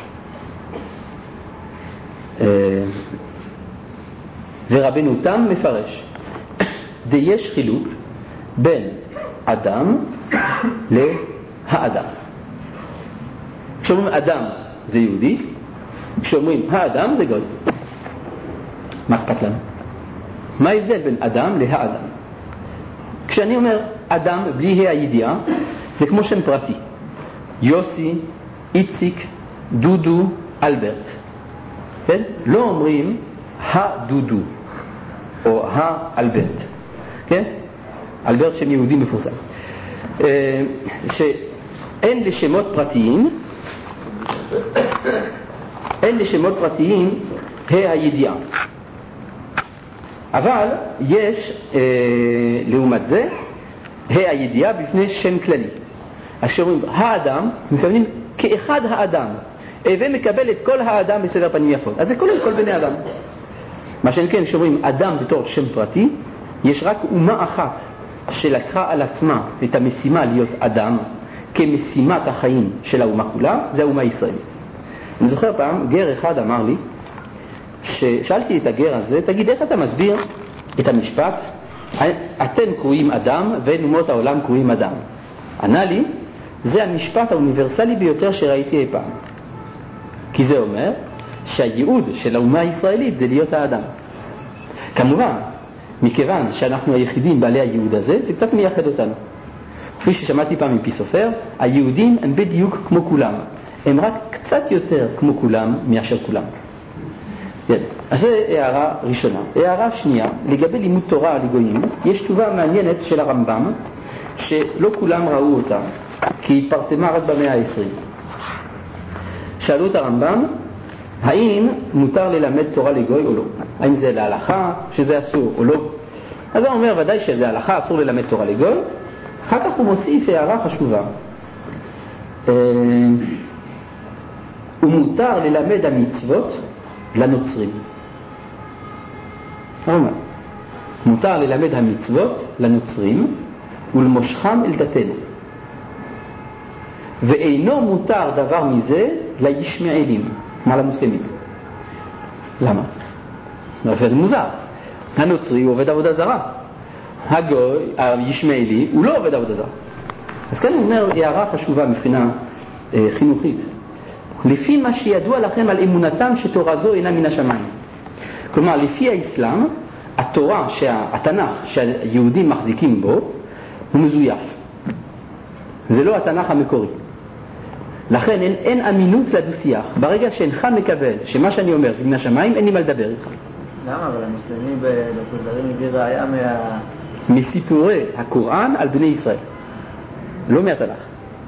ורבנו תם מפרש, יש חילוק בין אדם להאדם. כשאומרים אדם זה יהודי, כשאומרים האדם זה גוי. מה אכפת לנו? מה ההבדל בין אדם להאדם? כשאני אומר אדם בלי הידיעה, זה כמו שם פרטי. יוסי, איציק, דודו, אלברט. כן? לא אומרים הדודו או האלברט. כן? אלברט שם יהודי מפורסם. שאין לשמות פרטיים, אין לשמות פרטיים הידיעה. אבל יש אה, לעומת זה הידיעה בפני שם כללי. אשר אומרים האדם, מכוונים כאחד האדם, ומקבל את כל האדם בסדר פנים יפות. אז זה כולל כל בני אדם. מה שאין שאומרים אדם בתור שם פרטי, יש רק אומה אחת שלקחה על עצמה את המשימה להיות אדם כמשימת החיים של האומה כולה, זה האומה הישראלית. אני זוכר פעם, גר אחד אמר לי, ששאלתי את הגר הזה, תגיד איך אתה מסביר את המשפט, אתם קרואים אדם ואין אומות העולם קרואים אדם. ענה לי, זה המשפט האוניברסלי ביותר שראיתי אי פעם. כי זה אומר שהייעוד של האומה הישראלית זה להיות האדם. כמובן, מכיוון שאנחנו היחידים בעלי הייעוד הזה, זה קצת מייחד אותנו. כפי ששמעתי פעם מפי סופר, היהודים הם בדיוק כמו כולם. הם רק קצת יותר כמו כולם מאשר כולם. אז זו הערה ראשונה. הערה שנייה, לגבי לימוד תורה על גויים, יש תשובה מעניינת של הרמב"ם, שלא כולם ראו אותה, כי התפרסמה רק במאה העשרים. שאלו את הרמב"ם, האם מותר ללמד תורה לגוי או לא? האם זה להלכה, שזה אסור או לא? אז הוא אומר, ודאי שזה הלכה, אסור ללמד תורה לגוי. אחר כך הוא מוסיף הערה חשובה. ומותר ללמד המצוות לנוצרים. הוא אומר, מותר ללמד המצוות לנוצרים ולמושכם אל דתנו. ואינו מותר דבר מזה לישמעאלים, מה למוסלמים. למה? זה מוזר. הנוצרי הוא עובד עבודה זרה. הגוי, הישמעאלי, הוא לא עובד עבודה זרה. אז כאן הוא אומר הערה חשובה מבחינה אה, חינוכית. לפי מה שידוע לכם על אמונתם שתורה זו אינה מן השמיים. כלומר, לפי האסלאם, התורה, שה, התנ"ך שהיהודים מחזיקים בו, הוא מזויף. זה לא התנ"ך המקורי. לכן אין, אין אמינות לדו-שיח. ברגע שאינך מקבל שמה שאני אומר זה מן השמיים, אין לי מה לדבר איתך. למה? אבל המוסלמים בכוזרים הביא ראיה מה... מסיפורי הקוראן על בני ישראל, לא מהתנ"ך.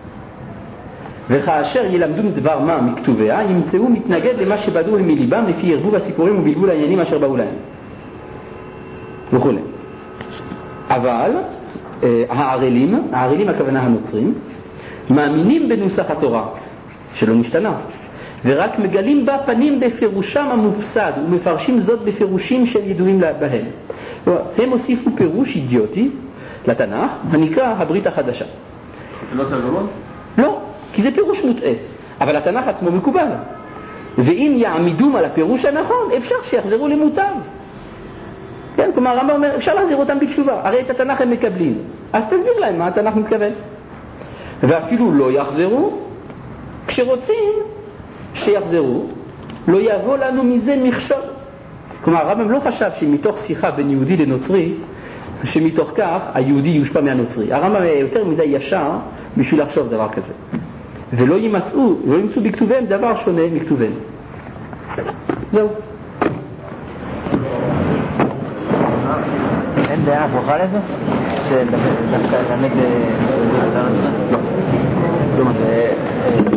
וכאשר ילמדו דבר מה מכתוביה, ימצאו מתנגד למה שבדו הם מליבם לפי ערבוב הסיפורים ובלבול העניינים אשר באו להם וכו'. אבל אה, הערלים, הערלים הכוונה הנוצרים, מאמינים בנוסח התורה שלא נשתנה, ורק מגלים בה פנים בפירושם המופסד ומפרשים זאת בפירושים שהם ידועים בהם. הם הוסיפו פירוש אידיוטי לתנ"ך הנקרא הברית החדשה. זה לא תרגמות? לא, כי זה פירוש מוטעה, אבל התנ"ך עצמו מקובל, ואם יעמידום על הפירוש הנכון אפשר שיחזרו למוטב. כן, כלומר הרמב"ם אומר אפשר להחזיר אותם בתשובה, הרי את התנ"ך הם מקבלים, אז תסביר להם מה התנ"ך מתכוון. ואפילו לא יחזרו, כשרוצים שיחזרו, לא יבוא לנו מזה מכשול. כלומר הרמב"ם לא חשב שמתוך שיחה בין יהודי לנוצרי, שמתוך כך היהודי יושפע מהנוצרי. הרמב"ם יותר מדי ישר בשביל לחשוב דבר כזה. ולא ימצאו, לא ימצאו בכתוביהם דבר שונה מכתוביהם. זהו. אין דעה הפוכה לזה? שדווקא למד... לא. לא. זה...